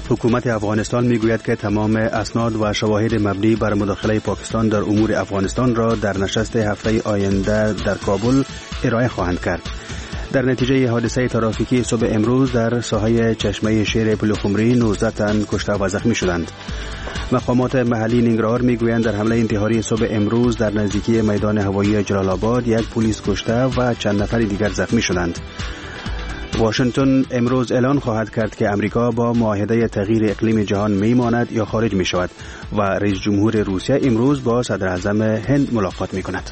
حکومت افغانستان میگوید که تمام اسناد و شواهد مبنی بر مداخله پاکستان در امور افغانستان را در نشست هفته آینده در کابل ارائه خواهند کرد. در نتیجه حادثه ترافیکی صبح امروز در ساحه چشمه شیر پلخمری 19 تن کشته و زخمی شدند. مقامات محلی ننگرهار میگویند در حمله انتحاری صبح امروز در نزدیکی میدان هوایی جلال آباد یک پلیس کشته و چند نفر دیگر زخمی شدند. واشنگتن امروز اعلان خواهد کرد که امریکا با معاهده تغییر اقلیم جهان میماند یا خارج می شود و رئیس جمهور روسیه امروز با صدر اعظم هند ملاقات می کند.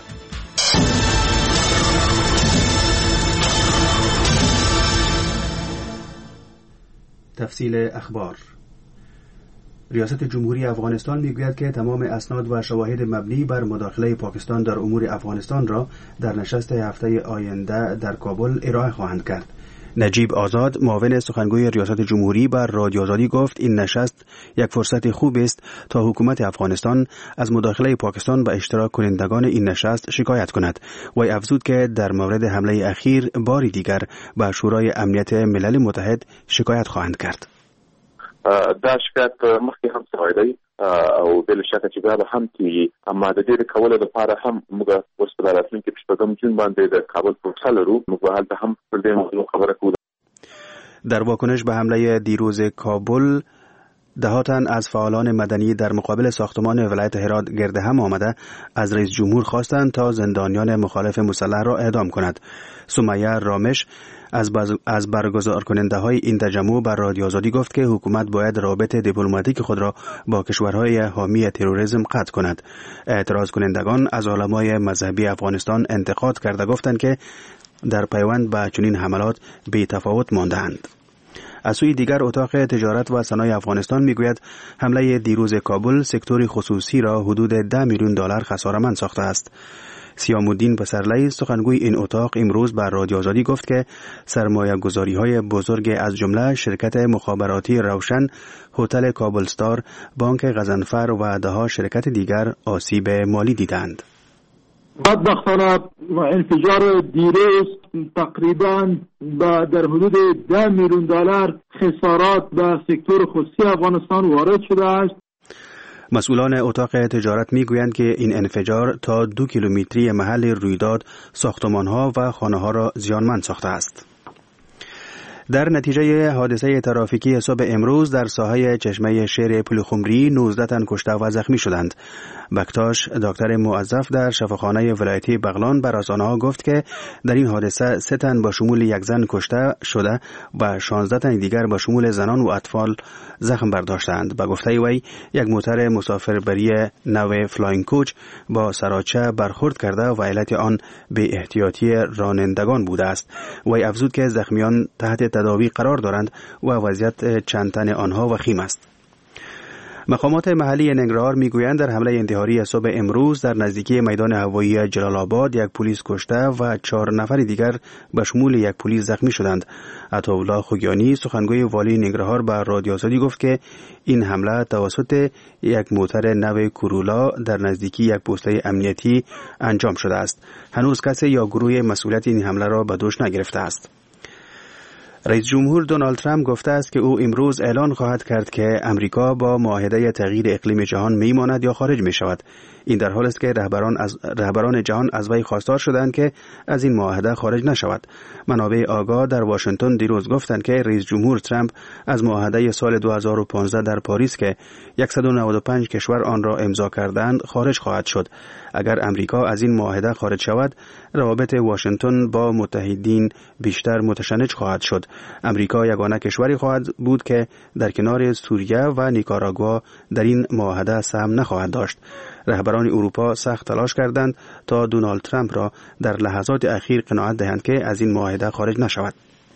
تفصیل اخبار. ریاست جمهوری افغانستان میگوید که تمام اسناد و شواهد مبنی بر مداخله پاکستان در امور افغانستان را در نشست هفته آینده در کابل ارائه خواهند کرد. نجیب آزاد معاون سخنگوی ریاست جمهوری بر رادیو آزادی گفت این نشست یک فرصت خوب است تا حکومت افغانستان از مداخله پاکستان و اشتراک کنندگان این نشست شکایت کند. وی افزود که در مورد حمله اخیر باری دیگر به شورای امنیت ملل متحد شکایت خواهند کرد. دا شکایت مخکې هم سوی دی او بل شکه چې بیا به هم کېږي، اما د دې د کولو لپاره هم موږ اوس په راتلونکي په شپږم جون باندې د کابل پروسه لرو، موږ به هلته هم پر دې موضوع خبره کوو. در واکنش به حمله دیروز کابل ده تن از فعالان مدنی در مقابل ساختمان ولایت هرات گرد هم آمده از رئیس جمهور خواستند تا زندانیان مخالف مسلح را اعدام کند. سمیه رامش از برگزار کننده های این تجمع بر رادیو آزادی گفت که حکومت باید روابط دیپلماتیک خود را با کشورهای حامی تروریسم قطع کند. اعتراض کنندگان از علمای مذهبی افغانستان انتقاد کرده گفتند که در پیوند به چنین حملات بی تفاوت مانده‌اند. از سوی دیگر اتاق تجارت و صنایع افغانستان میگوید حمله دیروز کابل سکتور خصوصی را حدود 10 میلیون دلار خساره‌مند ساخته است. سیام الدین پسرلی سخنگوی این اتاق امروز بر رادیو آزادی گفت که سرمایه گذاری های بزرگ از جمله شرکت مخابراتی روشن، هتل کابل ستار، بانک غضنفر و دهها شرکت دیگر آسیب مالی دیدند. بدبختانه انفجار دیروز تقریبا در حدود 10 میلیون دلار خسارات به سکتور خصوصی افغانستان وارد شده است. مسئولان اتاق تجارت میگویند که این انفجار تا 2 کیلومتری محل رویداد ساختمان‌ها و خانه‌ها را زیانمند ساخته است. در نتیجه حادثه ترافیکی صبح امروز در ساحه چشمه شیر پلخمری 19 تن کشته و زخمی شدند. بکتاش دکتر موظف در شفاخانه ولایتی بغلان بر رسانه‌ها گفت که در این حادثه 3 تن با شمول یک زن کشته شده و 16 تن دیگر با شمول زنان و اطفال زخم برداشتند. به گفته وی یک موتر مسافربری نو فلاینگ کوچ با سراچه برخورد کرده و علت آن به احتیاطی رانندگان بوده است. وی افزود که زخمیان تحت تداوی قرار دارند و وضعیت چند تن آنها وخیم است. مقامات محلی ننگرهار میگویند در حمله انتحاری صبح امروز در نزدیکی میدان هوایی جلال آباد یک پلیس کشته و 4 نفر دیگر به شمول یک پلیس زخمی شدند. عطاالله خوگیانی سخنگوی والی ننگرهار به رادیو آزادی گفت که این حمله توسط یک موتر نو کورولا در نزدیکی یک پست امنیتی انجام شده است. هنوز کسی یا گروه مسئولیت این حمله را به دوش نگرفته است. رئیس جمهور دونالد ترامپ گفته است که او امروز اعلان خواهد کرد که امریکا با معاهده تغییر اقلیم جهان میماند یا خارج می شود. این در حالی است که رهبران جهان از وی خواستار شدند که از این معاهده خارج نشود. منابع آگاه در واشنگتن دیروز گفتند که رئیس جمهور ترامپ از معاهده سال 2015 در پاریس که 195 کشور آن را امضا کردند خارج خواهد شد. اگر امریکا از این معاهده خارج شود، روابط واشنگتن با متحدین بیشتر متشنج خواهد شد. امریکا یگانه کشوری خواهد بود که در کنار سوریه و نیکاراگوا در این معاهده سهم نخواهد داشت. رهبران اروپا سخت تلاش کردند تا دونالد ترامپ را در لحظات اخیر قناعت دهند که از این معاهده خارج نشود.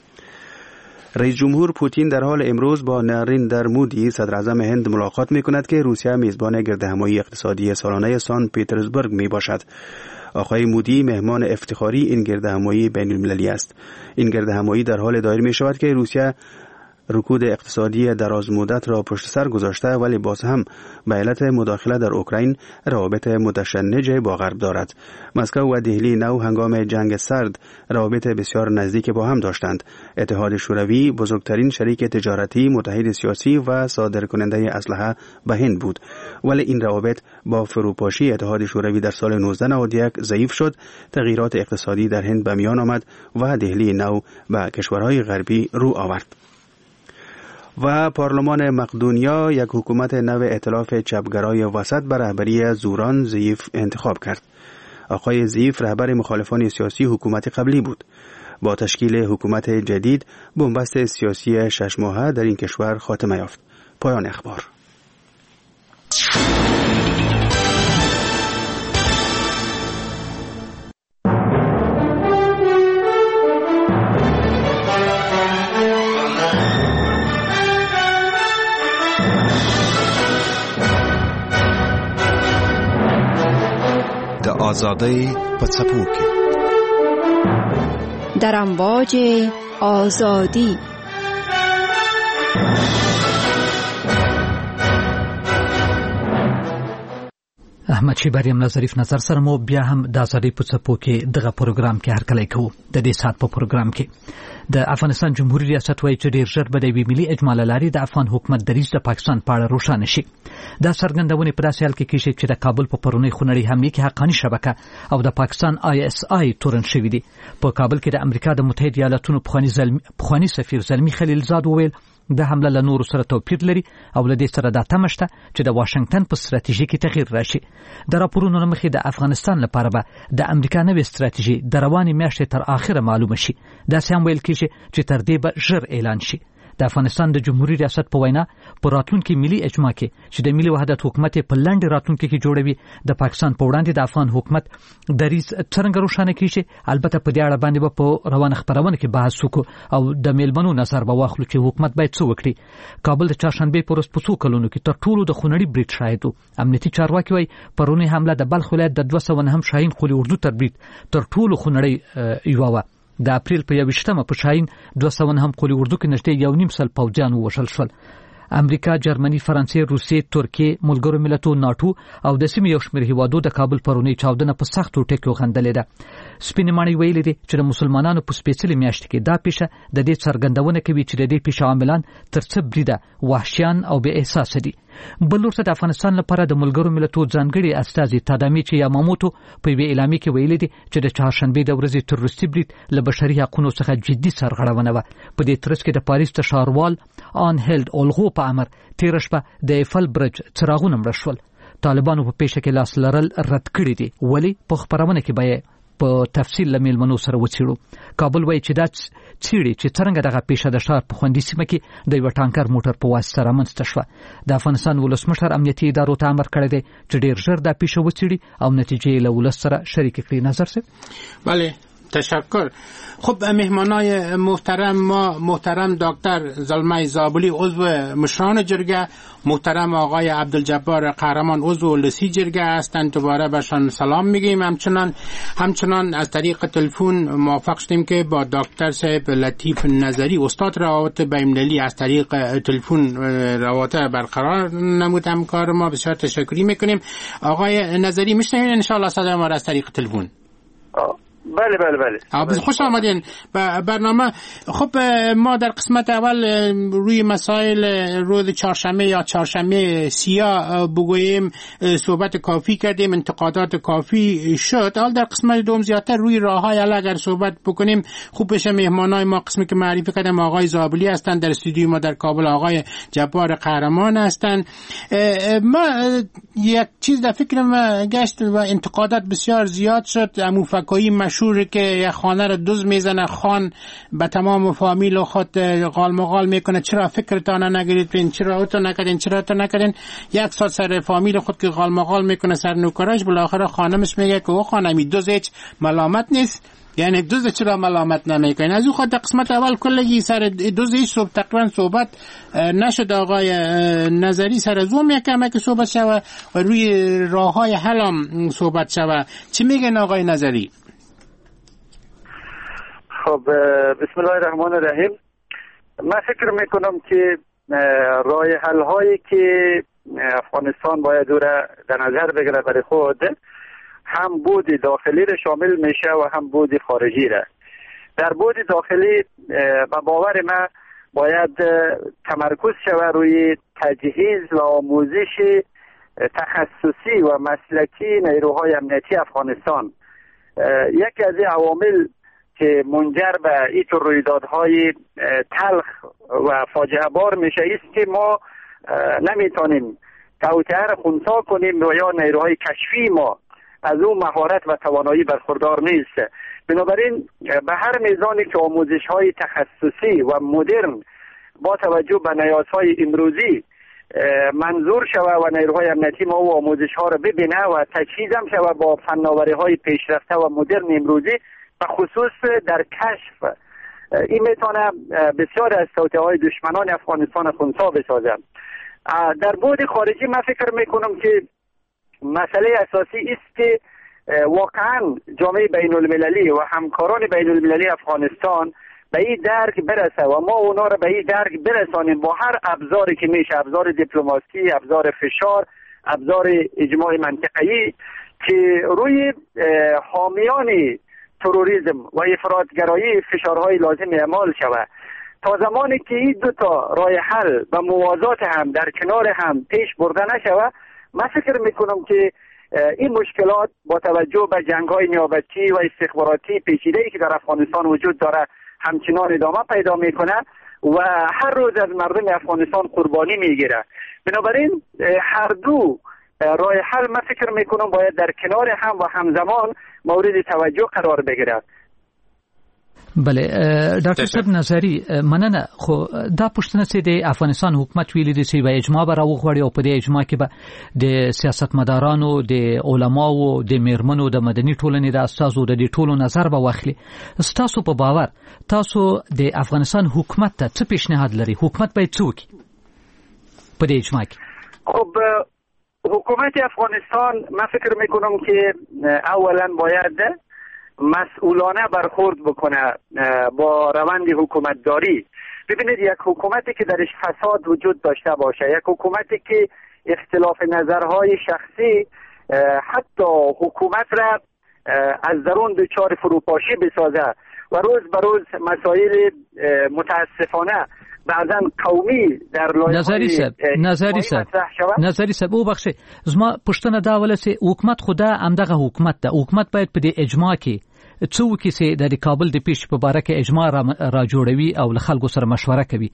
رئیس جمهور پوتین در حال امروز با نریندر مودی صدر اعظم هند ملاقات می کند که روسیه میزبان گردهمایی اقتصادی سالانه سان پیترزبورگ می باشد. آقای مودی مهمان افتخاری این گردهمایی بین المللی است. این گردهمایی در حال دایر می شود که روسیه رکود اقتصادی دراز مدت را پشت سر گذاشته، ولی باز هم به علت مداخله در اوکراین روابط متشنج با غرب دارد. مسکو و دهلی نو هنگام جنگ سرد روابط بسیار نزدیک با هم داشتند. اتحاد شوروی بزرگترین شریک تجارتی، متحد سیاسی و صادرکننده اسلحه به هند بود، ولی این روابط با فروپاشی اتحاد شوروی در سال 1991 ضعیف شد. تغییرات اقتصادی در هند به میان آمد و دهلی نو به کشورهای غربی رو آورد. و پارلمان مقدونیا یک حکومت نو ائتلاف چپگرای وسط به رهبری زوران ضعیف انتخاب کرد. آقای ضعیف رهبر مخالفان سیاسی حکومت قبلی بود. با تشکیل حکومت جدید بنبست سیاسی 6 ماهه در این کشور خاتمه یافت. پایان اخبار. آزادی پڅپوکي در امواج آزادی. احمد شیبری هم ظریف نظر سره مو بیا هم د آزادی پڅپوکي دغه پروګرام کې هرکلی کوو. د دې سات په پروګرام کې د افغانستان جمهوریت ریاست وایي چې ډیر ژر به د ملي اجماع لاري د افغان حکومت دریځ د پاکستان په اړه روښانه شي. دا څرګندونه په داسې حال کې کیږي چې د کابل په پرونی خونړۍ حمله کې حقانی شبکه او د پاکستان ISI تورن شوې دي. په کابل کې د امریکا د متحده ایالاتونو پخوانی سفیر زلمی خلیلزاد وویل د حمله له نورو سره توپیر لري او له دې سره دا تمشته چې د واشنگټن په ستراتیژي کې تغییر راشي. د راپورونو مخې د افغانستان لپاره به د امریکا نوې ستراتیژي د رواني میاشتې تر اخره معلومه شي. دا سم ویل کیږي چې تر دې به ژر اعلان شي. د افغانستان د جمهوریت ریاست په وینا په راتلونکي ملي اجماع کې چې د ملي وحدت حکومت په لاندې راتلونکي کې جوړوي د پاکستان په وړاندې د افغان حکومت دریځ څنګه روښانه کیږي. البته په دې اړه باندې به په روانه خبرونه کې بحث وکړو او د میلمنو نظر به واخلو چې حکومت باید څه وکړي. کابل د چهارشنبه په ورځ په څو کلونو کې تر ټولو د خونړي بریټ شاهد وو. امنیتي چارواکي وایي پرونی حمله د بلخ ولایت د 209 شاهین قلی اردو تر بریټ تر ټولو خونړي یوه د اپریل په 21مه په شاهین 209 قلی اردو کې نږدې 1.5 سل پوځیان ووژل شول. امریکا، جرمني، فرانسې، روسیې، ترکیې، ملګرو ملتونو، ناتو او د سیمې یو شمېر هیوادو د کابل پرونی چاودنه په سختو ټکو غندلې ده. سپینې ماڼۍ ویلي دي چې د مسلمانانو په سپېڅلې میاشت کې دا پیښه د دې څرګندونه کوي چې د دې پیښې عاملان تر څه بریده وحشیان او بې احساس دي. بل ورته د افغانستان لپاره د ملګرو ملتونو ځانګړي استازي تادامیچ یاماموتو په وی اعلامیه کې ویلي دي چې د چهارشنبه د ورځې تروریستي برید له بشري حقوقو څخه جدي سرغړونه و. په دې ترڅ کې د پاریس د ښاروال آن هیلد اولغو په امر تیر شپه د ایفل برج څراغونه مړ شول. طالبانو په پیښه کې لاس لرل رد کړی دي، ولی په خبرونه کې به په تفصیل لمیلمنو سره وڅېړو. کابل وایي چې دا څېړي چې څنګه دغه پیښه د ښار په خوندي سیمه کې د یو ټانکر موټر په واسطه رامنځته شوه. د افغانستان ولسمشر امنیتي ادارو ته امر کړی دی چې ډیر ژر دا پیښه وڅېړي او نتیجې له ولس سره شریک کړي. نظر سه بله تشکر. خب مهمانای محترم ما، محترم دکتر زلمه زابلی عضو مشران جرگه، محترم آقای عبدالجبار قهرمان عضو لسی جرگه هستند. دوباره بهشان سلام میگیم. همچنان از طریق تلفن موافق شدیم که با دکتر صاحب لطیف نظری استاد روابط بین‌المللی از طریق تلفن روابط برقرار نمود. همکار ما بسیار تشکری میکنیم. آقای نظری میشنوید ان شاء الله صدای ما را از طریق تلفن؟ بله بله بله. خوش آمدین به برنامه. خب ما در قسمت اول روی مسائل روز چهارشنبه یا چهارشنبه سیاه بگوییم صحبت کافی کردیم، انتقادات کافی شد. حال در قسمت دوم زیادتر روی راههای حل اگر صحبت بکنیم خوب بشه. مهمانای ما قسمی که معرفی کردم آقای زابلی هستند، در استودیو ما در کابل آقای جبار قهرمان هستند. ما یک چیز در فکرم گشت و انتقادات بسیار زیاد شد. اموفکایی مشهور که یک خانه را دزد میزنه، خان به تمام فامیل و خود غالمغال میکنه چرا فکرتان نگیرید، چرا اوتو نکردین، چرا اوتو نکردین. یک سال سر فامیل خود که غالمغال میکنه سر نوکراش، بالاخره خانمش میگه که او خانمی دزد هیچ ملامت نیست. یعنی دزد چرا ملامت نمیکنین؟ از او خود قسمت اول کلگی سر دزد هیچ تقریبا صحبت نشد. آقای نظری سر از اون یکمه که صحبت شوه و روی راه های حلم صحبت شوه. چی میگن آقای نظری؟ خب بسم الله الرحمن الرحیم. من فکر میکنم که راه حل هایی که افغانستان باید در نظر بگیره برای خود، هم بود داخلی را شامل میشه و هم بود خارجی را. در بود داخلی به باور من باید تمرکز شود روی تجهیز و آموزش تخصصی و مسلکی نیروهای امنیتی افغانستان. یکی از عوامل که منجر به این رویدادهای تلخ و فاجعه بار میشه است که ما نمیتونیم توطئه را خنثی کنیم و یا نیروهای کشفی ما از اون مهارت و توانایی برخوردار نیست. بنابراین به هر میزانی که آموزش های تخصصی و مدرن با توجه به نیازهای امروزی منظور شود و نیروهای امنیتی ما و آموزش ها را ببینه و تجهیز هم شود با فناوری های پیشرفته و مدرن امروزی، به خصوص در کشف، این میتونه بسیار از توطئه های دشمنان افغانستان خنثی بسازه. در بعد خارجی من فکر میکنم که مسئله اساسی است که واقعا جامعه بین المللی و همکاران بین المللی افغانستان به این درک برسه و ما اونا را به این درک برسانیم با هر ابزاری که میشه، ابزار دیپلماسی، ابزار فشار، ابزار اجماع منطقه‌ای، که روی حامیان تروریسم و افراطگرایی فشارهای لازم اعمال شود. تا زمانی که این دو تا راه حل و موازات هم در کنار هم پیش برده نشود، من فکر میکنم که این مشکلات با توجه به جنگ‌های نیابتی و استخباراتی پیچیده‌ای که در افغانستان وجود داره همچنان ادامه پیدا میکنه و هر روز از مردم افغانستان قربانی میگیره. بنابراین هر دو راه حل من فکر میکنم باید در کنار هم و همزمان مورد توجه قرار بگیرد. بله ډاکټر صاحب نظری مننه. خو دا پوښتنه چې د افغانستان حکومت ویلي دي چې به اجماع به راوغواړي او په دې اجماع کې به د سیاستمدارانو، د علماو، د میرمنو، د مدني ټولنې د استازو د دې ټولو نظر به واخلي. ستاسو په باور تاسو د افغانستان حکومت ته څه پیشنهاد لري؟ حکومت باید څه وکړي په دې اجماع کې؟ خب حکومت افغانستان من فکر میکنم که اولا باید مسئولانه برخورد بکنه با روند حکومتداری. ببینید، یک حکومتی که درش فساد وجود داشته باشه، یک حکومتی که اختلاف نظرهای شخصی حتی حکومت را از درون دچار فروپاشی بسازه و روز به روز مسائل متاسفانه بعضا قومی در لایحه نظری صاحب او بخشه زما پښتنه دا ول چې حکومت خدا همدغه حکومت ده. حکومت باید په دې اجماع کې څو کې چې د کابل د پیش په باره کې اجماع را جوړوي او له خلکو سره مشوره کوي.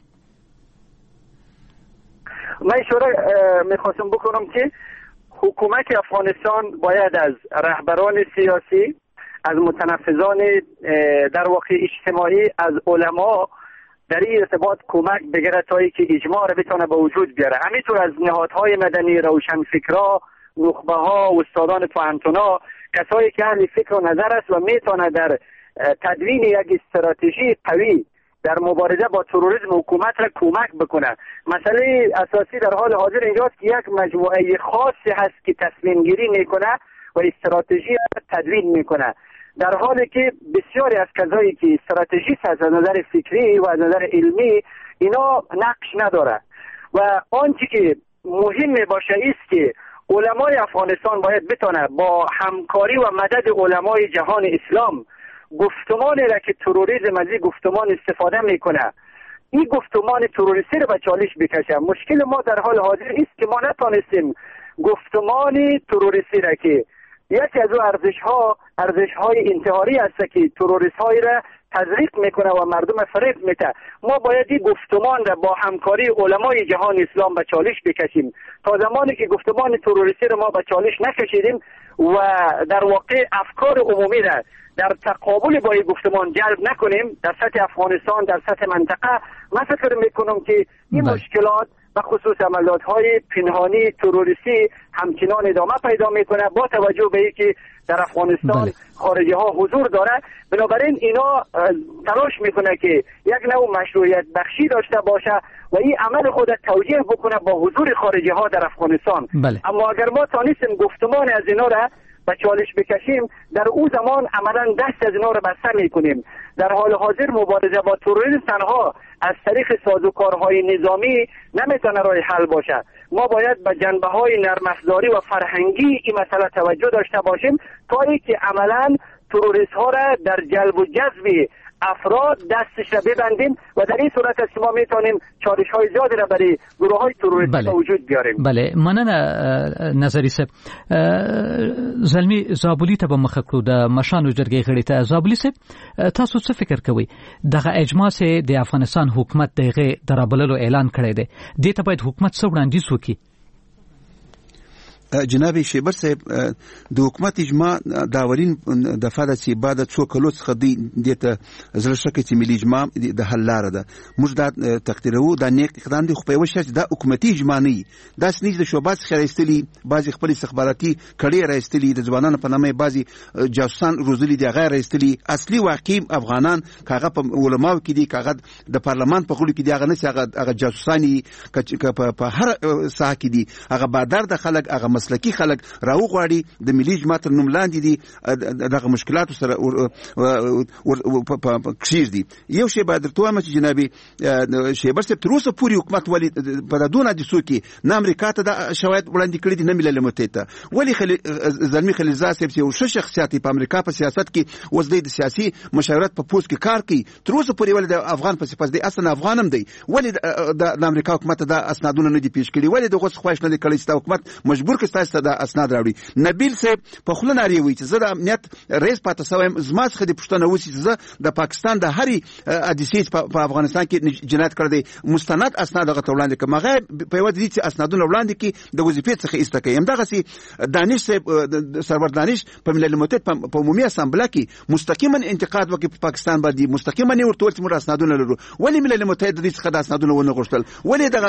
مشوره میخواستم بکنم که حکومت افغانستان باید از رهبران سیاسی، از متنفذان در واقع اجتماعی، از علما در این ارتباط کمک بگیره تا که اجماع را بتونه به وجود بیاره. همینطور از نهادهای مدنی، روشنفکرها، نخبه ها، استادان پوهنتونا، کسایی که اهل فکر و نظر است و میتونه در تدوین یک استراتژی قوی در مبارزه با تروریسم حکومت را کمک بکنه. مسئله اساسی در حال حاضر اینجاست که یک مجموعه خاصی هست که تصمیم گیری میکنه و استراتژی را تدوین میکنه، در حالی که بسیاری از کسایی که استراتژیست از نظر فکری و از نظر علمی اینا نقش نداره. و آنچه که مهم باشه است که علمای افغانستان باید بتونه با همکاری و مدد علمای جهان اسلام گفتمانی را که تروریسم از این گفتمان استفاده میکنه، این گفتمان تروریستی را به چالش بکشه. مشکل ما در حال حاضر است که ما نتونستیم گفتمان تروریستی را که یکی از او ارزش‌های انتحاری است که تروریست‌های را تزریق میکنه و مردم فریب میده، ما باید این گفتمان را با همکاری علمای جهان اسلام به چالش بکشیم. تا زمانی که گفتمان تروریستی را ما به چالش نکشیدیم و در واقع افکار عمومی را در تقابل با این گفتمان جلب نکنیم در سطح افغانستان، در سطح منطقه، من فکر میکنم که این مشکلات و خصوص عملیات‌های پنهانی تروریستی همچنان ادامه پیدا میکنه با توجه به اینکه در افغانستان خارجی ها حضور داره. بنابراین اینا تلاش میکنه که یک نوع مشروعیت بخشی داشته باشه و این عمل خود توجیه بکنه با حضور خارجی ها در افغانستان. اما اگر ما تانستیم گفتمان از اینا را و چالش بکشیم، در او زمان عملا دست از اینا رو بسته میکنیم. در حال حاضر مبارزه با تروریسم تنها از طریق سازوکارهای نظامی نمیتونه راه حل باشه. ما باید به جنبه‌های نرم افزاری و فرهنگی این مسئله توجه داشته باشیم تا اینکه عملا تروریست ها را در جلب و جذب افراد دستش را ببندیم و در این صورت است که ما میتونیم چالش های زیادی را برای گروه های تروریستی به وجود بیاریم. بله، مننه نظری صاحب. زلمی زابلی ته به مخ کړو د مشانو جرګې غړي ته. زابلی صاحب، تاسو څه فکر کوئ؟ دغه اجماع سه د افغانستان حکومت دغه درابللو اعلان کړی دی، دې ته باید حکومت څه وړاندیز وکړي؟ جناب شیبر صاحب، د حکومت اجماع د اولین دفعه د چې بعد څو کلو څخه د ته زړه شکه چې ملي اجماع د حل لاره ده. موږ دا تقدیرو دا نیک اقدام دی، خو په یو شرط دا حکومتي اجماع نه دا سنیز د شوبات څخه راستلی، بعضی خپل استخباراتي کړي راستلی، د ځوانانو په نامه بعضی جاسوسان روزلي دي غیر راستلی. اصلي واقعي افغانان کاغه په علماو کې دي، کاغه د پارلمان په غړو کې دي، هغه نه هغه جاسوسانی په هر ساحه کې دي، هغه بادر د خلک، هغه مسلکی خلک راو غواړي د ملي اجماع تر نوم لاندې دي دغه مشکلات سره کشیر دي. یو شی باید درته وایم چې جنابي شیبر صاحب، تر اوسه پورې حکومت ولې په دونه حادثو کې نه امریکا ته د شواهد وړاندې کړي دي نه ملل متحد ته؟ ولې زلمي خلیلزاد صاحب چې یو ښه شخصیت په امریکا په سیاست کې اوس د سیاسي مشاورت په پوسټ کې کار کوي، تر اوسه پورې ولې د افغان په صفت دی اصلا افغانم دی، ولې د امریکا حکومت د اسنادونه نه دي پیش کړي؟ ولې د غوښ خواهش نه دی کړی چې حکومت مجبور کړي تاسو ته اسناد راوړي؟ نبیل صاحب په خله ناری وی چې زه د امنیت رئیس پاتې سوم، زما څخه د پښتنه وسی چې زه د پاکستان د هرې حادثې په افغانستان کې جنایت کړی دی مستند اسناد هغه ته وړاندې کړم. هغه په یوه دي چې اسنادونه وړاندې کړي د وظیفې څخه ایسته کوي. همدغسې دانش صاحب، سرور دانش په ملل متحد په عمومي اسامبله کې مستقیما انتقاد وکړي په پاکستان باندې، مستقیما یې ورته وویل چې موږ اسنادونه لرو. ولې ملل متحد د دې څخه د اسنادونه ونه غوښتل؟ ولې د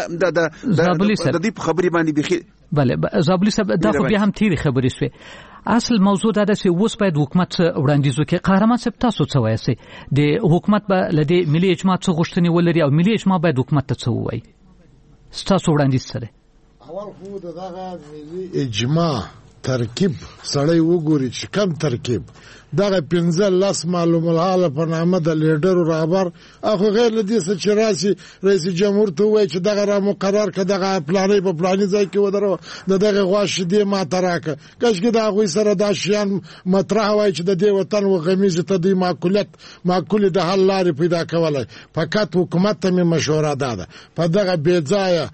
دې په خبرې باندې بيخي؟ بله زابلی صاحب، دا خو بیا هم تیری خبرې شوې. اصل موضوع دا ده چې اوس باید حکومت وړاندیز وکړي. قهرمان صاحب، تاسو څه وایئ؟ د حکومت به له دې ملي اجماع څه غوښتنې ولري او ملي اجماع باید حکومت ته څه ووایي؟ ستاسو وړاندیز څه دی؟ اول خو دغه ملي اجماع ترکیب سړی وګوري چې کم ترکیب دغه 15 معلوم الحال په نامه د لیډر رهبر اخو غیر لدی څه چې راسي رئیس جمهور ته وایي چې دغه را مقرر ک دغه پلانې په پلانې ځای کې ودرو دغه غواش دی ما تراکه کښ کې دا غوي سره د شیان مطرح وایي چې د دې وطن و غمیز ته د معقول د حل لارې پیدا کولای. فقط حکومت ته مشوره ده په دغه بې ځای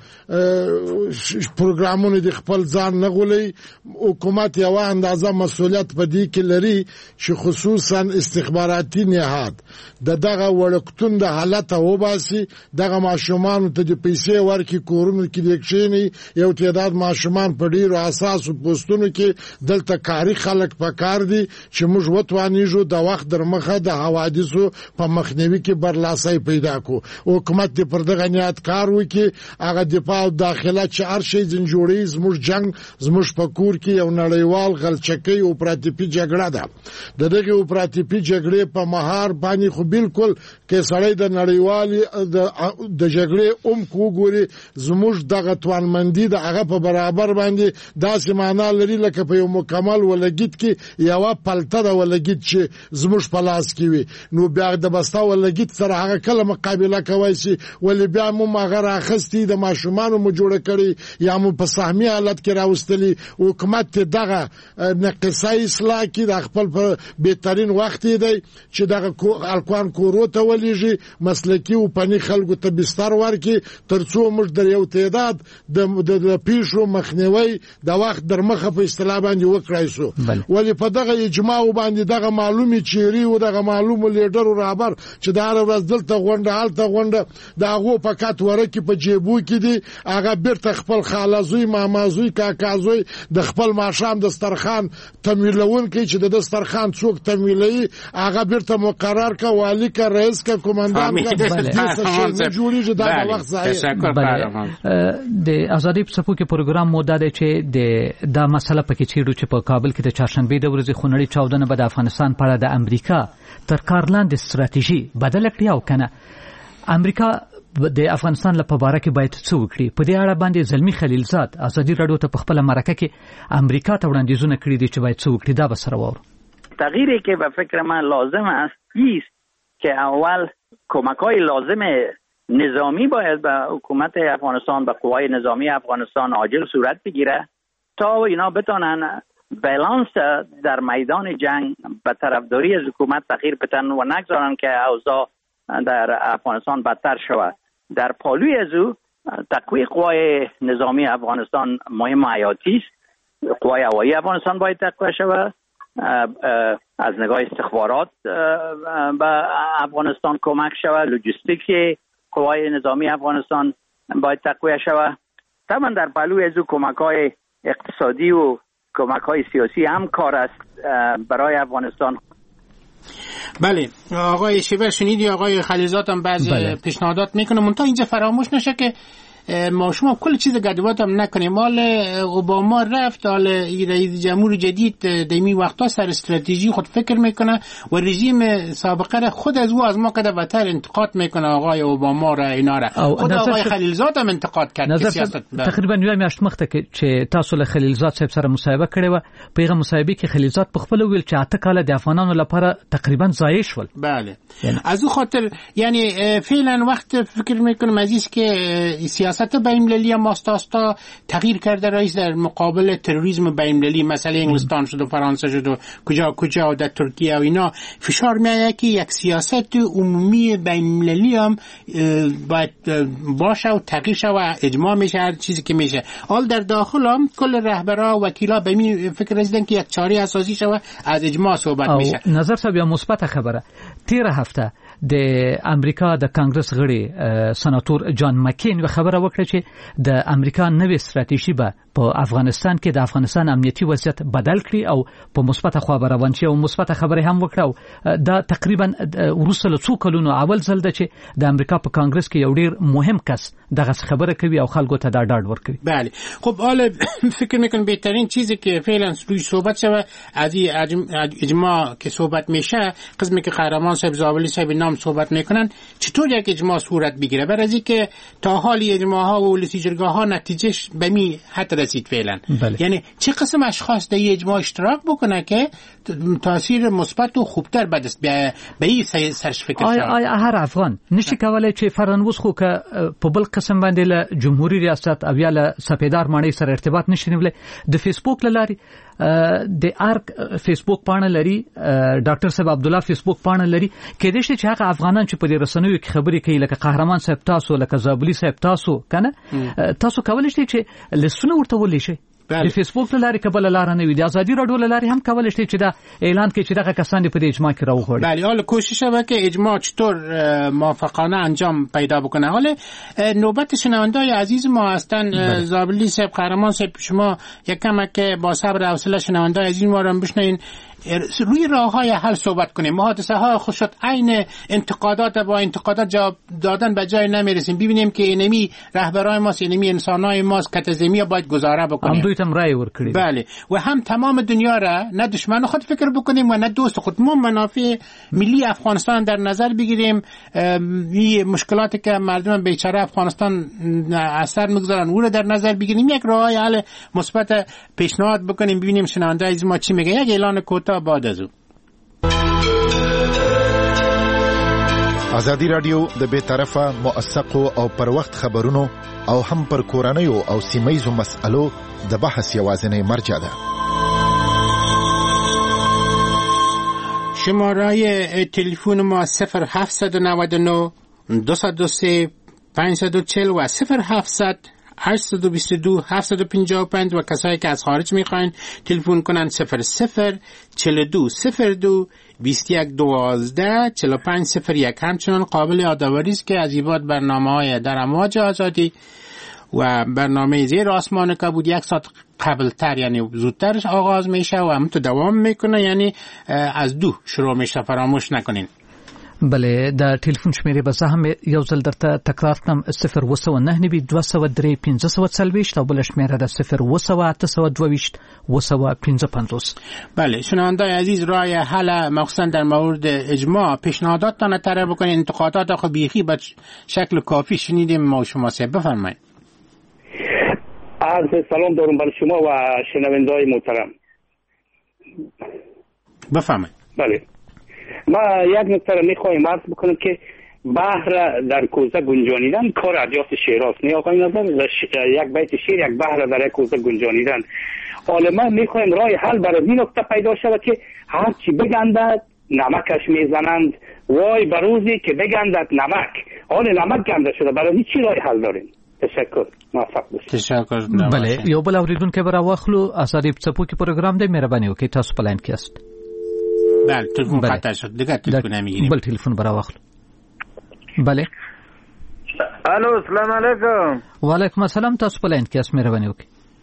پروګرامونه د خپل ځان نه غولي. حکومت یو اندازه مسؤلیت په دې کې لري چې خصوصا استخباراتي نهاد دغه وړکتون د حالت وباسي، دغه ماشومان ته د پیسې ورکړي، کورونو کې لیکشنی یو تعداد ماشومان په ډیرو اساسو پوسټونو کې دلته کاری خلک په کار دي چې موږ وتوانیږو د وخت در مخه د حوادثو په مخنیوي کې برلاسي پیدا کو. حکومت دې پر دغه نیت کار وکړي. هغه دفاع او داخله چې هر شی جوړي زموږ جنگ زموږ په کور کې یو نړیوال غلچکی او پراتیپی جګړه ده. دغه اپراتیپی جګړې په مهار باندې خو بالکل کې سړی د نړیوالي د جګړې کوګوري زموږ دغه توانمندي د هغه په برابر باندې داسې معنا لري لکه په یو مکمل ولګیت کې یو پلته د ولګیت چې زموږ په لاس کې وي. نو بیا د بستا ولګیت سره هغه کله مقابله کوي چې ولې بیا مو هغه راخستي د ماشومان مو جوړ کړي یا مو په سهمي حالت کې راوستلي. حکومت دغه نقصای اصلاح کې د خپل بهترین وخت دی چې دغه الکوان کورو ته ولېږي، مسلکی او پني خلکو ته بستر ورکړي ترڅو موږ د یو تعداد د پیښو مخنیوي د وخت در مخه په اصطلاح باندې وکړای شو. ولی په دغه اجماع باندې دغه معلومي چیرې او دغه معلوم لیډر او رهبر چې دا ورځ دلته غونډه حالت غونډه دغه فقط ورکی په جیبو کې دي، هغه بیرته خپل خالزوی مامازوی کاکازوی د خپل ماشام دسترخوان تمویلون کې چې د دسترخوان څوک تمویلوي هغه بیرته مقرر کا والی کا رئیس کا کمانډان کا دغه جوړیږي دا وخت ځای. د ازادي پسپو کې پروګرام موده ده چې د مسله پکې چیرو چې په کابل کې د چهارشنبه د ورځې خونړی چاودنه به د افغانستان په اړه د امریکا تر کار لاندې ستراتیژي بدل کړي او کنه امریکا د افغانستان لپاره کې باید څه وکړي. په دې اړه باندې زلمی خلیلزاد ازادي رادیو ته په خپل مرکه کې امریکا ته وړاندیزونه کړي دي چې باید څه وکړي. دا به سره وره تغییری که به فکر من لازم است است که اول کمک‌های لازم نظامی باید به حکومت افغانستان، به قوای نظامی افغانستان عاجل صورت بگیره تا اینا بتونن بالانس در میدان جنگ به طرفداری از حکومت تغییر بدن و نگذارن که اوضاع در افغانستان بدتر شود. در پالوی از او تقویت قوای نظامی افغانستان مهم و حیاتی است. قوای هوایی افغانستان باید تقویت شود، از نگاه استخبارات به افغانستان کمک شود، لوجستیک قوای نظامی افغانستان باید تقویت شود. طبعا در پلوی از او کمک‌های اقتصادی و کمک‌های سیاسی هم کار است برای افغانستان. بله آقای شیبر شنیدی آقای خلیلزاد هم بعضی پیشنهادات میکنه، منتها اینجا فراموش نشه که ما شما کل چیز گدوات هم نکنیم. مال اوباما رفت، حال رئیس جمهور جدید دیمی وقتا سر استراتژی خود فکر میکنه و رژیم سابقه را خود از او از ما کده وتر انتقاد میکنه. آقای اوباما را اینا را خود آقای خلیلزاد هم انتقاد کرد. تقریبا یو میاشت مخته چې تاسو له خلیلزاد صاحب سره مصاحبه کړې و، په هغه مصاحبه کې خلیلزاد په خپل ویل چې 8 کال د افغانانو لپاره تقریبا ضایع شول. بله از او خاطر یعنی فعلا وقت فکر میکنم عزیز که سیاست بین‌المللی ماستاستا تغییر کرده، رئیس در مقابل تروریسم بین‌المللی مسئله انگلستان شد و فرانسه شد و کجا در ترکیه و اینا فشار میاد که یک سیاست عمومی بین‌المللی هم باید باشه و تغییر شه و اجماع میشه هر چیزی که میشه. حال در داخل هم کل رهبرا و وکیلا به این فکر رسیدن که یک چاره اساسی شه و از اجماع صحبت میشه. نظر صاحب یا مثبت خبره 13 هفته د امریکا د کانګرس غړي سناتور جان مکین و خبره وکړه چې د امریکا نوې ستراتیژي به په افغانستان کې د افغانستان امنیتي وضعیت بدل کړي او په مثبت خوا به روان شي. او مثبت خبره هم وکړه. دا تقریبا وروسته له څو کلونو اول ځل ده چې د امریکا په کانګرس کې یو ډیر مهم کس دغه خبره کوي او خلکو ته دا ډاډ ورکوي. بله خب حالا فکر میکنم بهترین چیزی که فعلا روی صحبت شوه از اجماع که صحبت میشه، قسمی که قهرمان صاحب زابلی صاحب نام صحبت میکنن چطور یک اجماع صورت بگیره. برای اینکه تا حالی اجماع ها و لسیجرگاه ها نتیجهش به می حد رسید فعلا. یعنی چه قسم اشخاص در اجماع اشتراک بکنه که تاثیر مثبت و خوبتر بدست به این سرش فکر شد. آیا هر افغان نشي کولای چې فرانوس خو که په بل قسم باندې له جمهوریت ریاست او یا له سپیدار ماڼۍ سره ارتباط نشي نیولای، د فیسبوک لاري د ارک فیسبوک پاڼه لري، ډاکټر صاحب عبد الله فیسبوک پاڼه لري، کېدای شي چې هغه افغانان چې په دې رسنیو کې خبرې کوي لکه قهرمان صاحب تاسو، لکه زابلی صاحب تاسو کنه تاسو کولای شئ چې لسونه ورته ولې شي د فیسبوک لاري کبل لار نه وي. د ازادي رادیو لاري هم کولای شئ چې دا اعلان کې چې دغه کسان په دې اجماع کې راوغوري. بله حالا کوشش وکړه که اجماع چطور موافقانه انجام پیدا بکنه. حالا نوبت شنونده‌های عزیز ما هستن. زابلی صاحب، قهرمان صاحب، شما یک کمک با صبر و حوصله شنونده‌های عزیز ما رو بشنوین، روی راه‌های حل صحبت کنیم. محادثه‌های خوش شد عین انتقادات با انتقادات جواب دادن به جای نمیرسیم. ببینیم که اینمی رهبرای ماست، اینمی انسانای ماست که تزمی باید گزاره بکنیم. هم دویتم رای ورکړي. بله و هم تمام دنیا را نه دشمن خود فکر بکنیم و نه دوست خود. ما منافع ملی افغانستان در نظر بگیریم. این مشکلاتی که مردم بیچاره افغانستان اثر میگذارن او را در نظر بگیریم، یک راه حل مثبت پیشنهاد بکنیم. ببینیم شنونده از ما چی میگه. یک اعلان کوتاه بعد از او. ازادي رادیو د بے طرفه موثقو او پر وخت خبرونو او هم پر کورنیو او سیمایزو مسألو د بحث یوازینی مرجع ده. شماره تلفن ما 0799 203 540 و 0700 822 755 و کسایی که از خارج میخواین تلفن کنن 00 42 02 21 12 45 01. همچنان قابل یادآوری است که از این بعد برنامه‌های در امواج آزادی و برنامه زیر آسمان کبود 1 ساعت قبل تر یعنی زودترش آغاز میشه و همونطور دوام میکنه، یعنی از 2 شروع میشه. فراموش نکنین. بله د ټلیفون شمیرې به زه هم یو ځل درته تکرار کړم 01992051540 او بل شمیره د 01822 بله شنوندای عزیز رای حل مخصوصا در مورد اجماع پیشنهاداتتان طرح بکنید انتقادات خو بیخی به شکل کافی شنیدیم ما شما سه بفرمایید. عرض سلام دارم بر شما و شنونده‌های محترم. بفرمایید. بله ما یک نکته میخوایم عرض بکنم که بحر در کوزه گنجانیدن کار ادیات شیراست. نه آقای نظر یک بیت شعر یک بحر در یک کوزه گنجانیدن. حالا ما میخوایم راه حل برای این نکته پیدا شود که هر چی بگندد نمکش میزنند. وای بر روزی که بگندد نمک. حالا نمک گنده شده برای چی راه حل داریم؟ تشکر. موفق باشید. تشکر. بله یو بل اوریدونکو به راوخلو اساری په کې پروګرام دی مهرباني وکړئ تاسو په لاین کې است. بله تلفن قطع شد دیگه تلفن نمیگیریم. بل تلفن برا واخلو. بله الو السلام علیکم. و علیکم السلام تاسو په لاین کې است مهرباني وکړئ.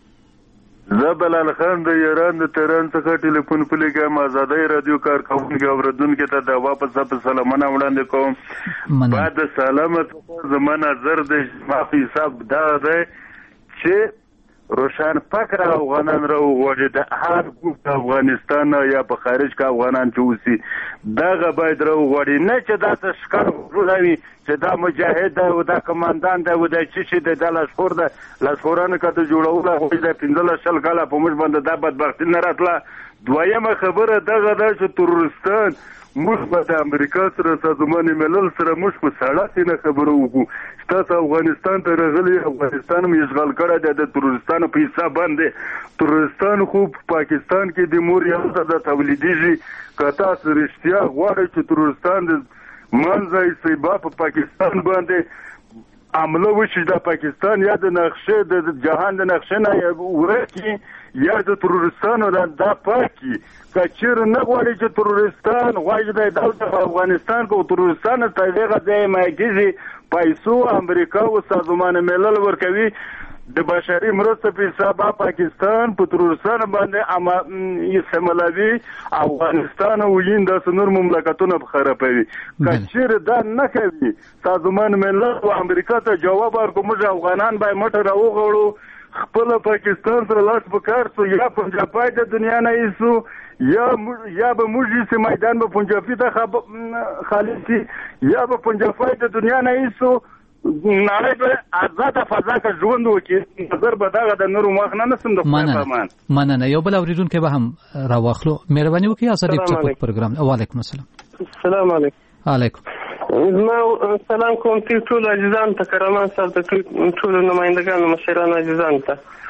زبلال خان د ایران د تهران څخه ټلیفون پلی کوم آزادۍ رادیو کارکونکو اوردونکو ته د واپس سلامونه وړاندې کوم. بعد سلامت زما نظر د معافي حساب دا دی چې روشن فکر افغانان را وغواړي د هر ګوټ افغانستان یا په خارج کې افغانان چې اوسي دغه باید را وغواړي نه چې دا څه ښکار وروي چې دا مجاهد دی او دا کمانډان دی او دا چې د لاسخور ده لاسخورانو کته جوړول او د 15 کاله په موږ باندې دا بدبختي نه راتله. دویمه خبره دغه ده چې تروریستان موږ په د امریکا سره سازمان ملل سره موږ په سړک نه خبرو وکړو تاسو افغانستان ته راغلي افغانستان مې اشغال کړی دی د تروریستانو په حساب باندې. تروریستان خو پاکستان کې د مور یو څه د تولیدېږي که تاسو رښتیا غواړئ چې تروریستان د منځای سیبا په پاکستان باندې عمله وشي د پاکستان یا د نقشه د جهان د نقشه نه ورکی یا د تروریستانو دا پاکي کچیر نه غواړي چې تروریستان غواړي د دولت افغانستان کو تروریستان ته دغه ځای مایګي پیسو امریکا او سازمان ملل ورکوي د بشري مرسته په حساب پاکستان په تروریستان باندې اما یسملوي افغانستان او هند د نور مملکتونو خرابوي. کچیر دا نه کوي سازمان ملل او امریکا ته جواب ورکوي موږ افغانان به مټ راوغړو خپل پاکستان سره لاس پکار سو یا پنجابای د دنیا نه ایسو یا به موږ چې میدان به پنجابي ته خالصي یا به پنجابای د دنیا نه ایسو نړۍ به آزاد فضا کې ژوند وکړي. نظر به دغه د نورو مخ نه نسم د فرمان مننه. یو بل اوریدونکو به هم راوخلو مهرباني وکړئ ازادي پروګرام. وعلیکم السلام. السلام علیکم. علیکم ما سلام کوم ټول عزیزان ته کرمان صاحب ته ټول نمائندگان مشران عزیزان ته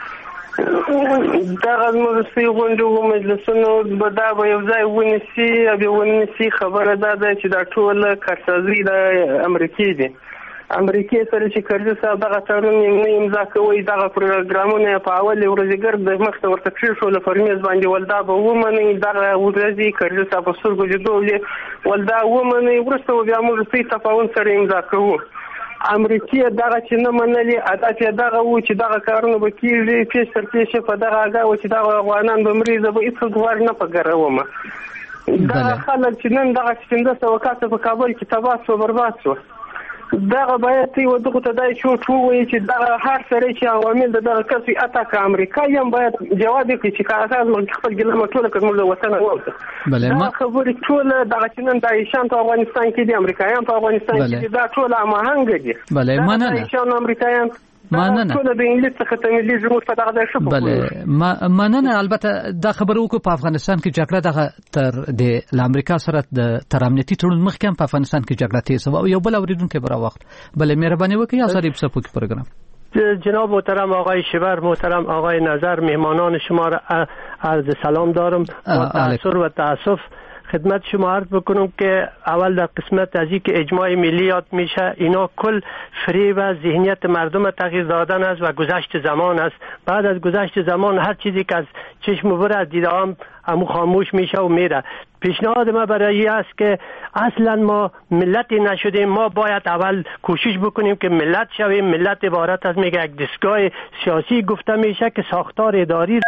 دغه مجلسي غونډو مجلسونو به دا به یو ځای ونیسي او ونیسي خبره دا ده چې دا ټول کارسازي د امریکای دي. امریکای سره چې کرزي صاحب دغه تړون نه امضا کوي دغه پروګرامونه په اول ورځ ګرد مخته ورته کړو له فرمیز باندې ولدا به ومني دغه ورځي کرزي صاحب په سرګو جوړولې ولدا ومني ورسته بیا موږ په تفاهم سره امضا کوو. امریکای دغه چې نه منلي عادت دغه و چې دغه کارونه به کیږي پیش تر پیش په دغه هغه و چې دغه افغانان به مریضه به هیڅ دوار نه پګرومه. دا خلک چې نن دغه 1500 کاته په کابل کې تباہ شو برباد شو دغه باید تی و دغه ته دای شو وایي چې دغه هر سره چې عوامل دغه کسي اتاک امریکای هم باید جواب وکړي چې کارګر موږ خپل ګلمه ټول کړو د وطن ووته. ما خبرې ټول دغه چې نن د ایشان په افغانستان کې دي امریکایان په افغانستان کې دا ټول اماهنګ دي. بله مننه. ایشان امریکایان مننه. ټول د انګلیس څخه تملي زموږ په دغه ځای شو. بله مننه. البته دا خبرو کو په افغانستان کې جګړه دغه تر د امریکا سره د تر امنیتي تړون مخکې په افغانستان کې جګړه تیز او یو بل اوریدونکو برا وخت. بله مهرباني وکړئ ازادي پروګرام پروګرام. جناب محترم آقای شیبر محترم آقای نظر مهمانان شما را عرض سلام دارم. تأثیر و تأسف خدمت شما عرض بکنم که اول در قسمت از اینکه اجماع ملی یاد میشه اینا کل فریب و ذهنیت مردم تغییر دادن است و گذشت زمان است. بعد از گذشت زمان هر چیزی که از چشم بره از دیده همو خاموش میشه و میره. پیشنهاد ما برای است که اصلا ما ملتی نشدیم. ما باید اول کوشش بکنیم که ملت شویم. ملت عبارت از میگه یک دستگاه سیاسی گفته میشه که ساختار اداری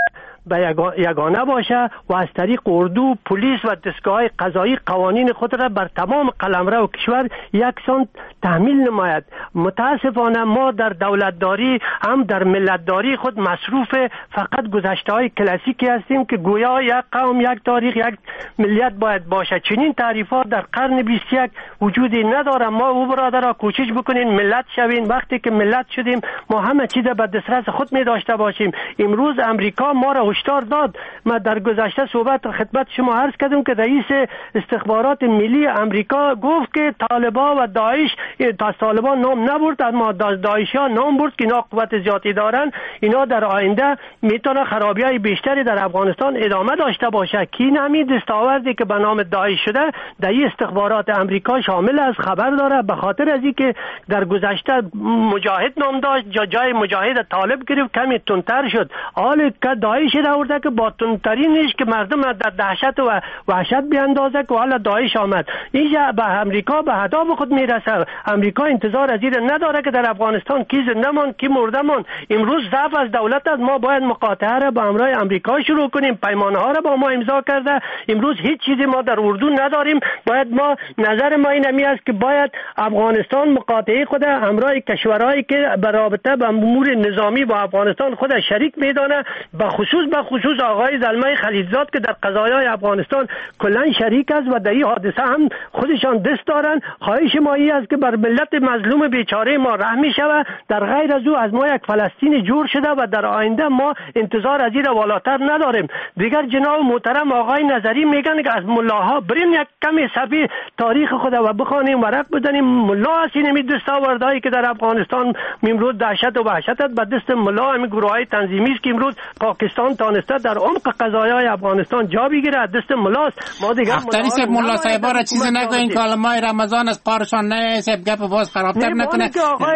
به یگانه باشه و از طریق اردو، پلیس و دستگاه قضایی قوانین خود را بر تمام قلمرو کشور یکسان تحمیل نماید. متاسفانه ما در دولتداری هم در ملتداری خود مصروف فقط گذشته‌های کلاسیکی هستیم که گویا یک قوم، یک تاریخ، یک ملت باید باشه. چنین تعریفات در قرن 21 وجودی نداره. ما او برادرها کوشش بکنین ملت شوین. وقتی که ملت شدیم ما همه چیز به دسترس خود می داشته باشیم. امروز امریکا ما را هشدار داد. ما در گذشته صحبت خدمت شما عرض کردم که رئیس استخبارات ملی امریکا گفت که طالبان و داعش، طالبان نام نبرد اما داعشی ها نام برد که اینا قوت زیادی دارن، اینا در آینده میتونه خرابی‌های بیشتری در افغانستان ادامه داشته باشه. کی نمی دستاوردی که به نام داعش شده در این استخبارات امریکا شامل از خبر داره، به خاطر از اینکه در گذشته مجاهد نام داشت، جای مجاهد طالب گرفت کمی تندتر شد. حال که داعش آورده که با تندترینش که مردم در دهشت و وحشت بیاندازه که حالا داعش آمد. اینجا به امریکا به هدف خود میرسه. امریکا انتظار از این نداره که در افغانستان کی زنده مان کی مرده مان. امروز ضعف از دولت است. ما باید مقاطعه را با همراه امریکا شروع کنیم. پیمانه ها را با ما امضا کرده. امروز هیچ چیزی ما در اردو نداریم. باید ما نظر ما این است که باید افغانستان مقاطعه خود همراه کشورهایی که به رابطه با امور نظامی با افغانستان خود شریک میدانه، به خصوص آقای زلمه خلیلزاد که در قضایای افغانستان کلا شریک است و در این حادثه هم خودشان دست دارن. خواهش ما این است که بر ملت مظلوم بیچاره ما رحم شود. در غیر از او از ما یک فلسطین جور شده و در آینده ما انتظار از این والاتر نداریم. دیگر جناب محترم آقای نظری میگن که از ملاها بریم یک کمی صفحه تاریخ خود و بخوانیم، ورق بزنیم. ملا هستین دستاوردهایی که در افغانستان امروز دهشت و وحشت به دست ملا همین گروه‌های تنظیمی است که امروز پاکستان تانسته در عمق قضایای افغانستان جا بگیره، از دست ملاست. ما دیگر اختری صاحب ملا صاحبا را چیز نگوین که ماه رمضان از قارشان نه صاحب گپ باز خرابتر نکنه.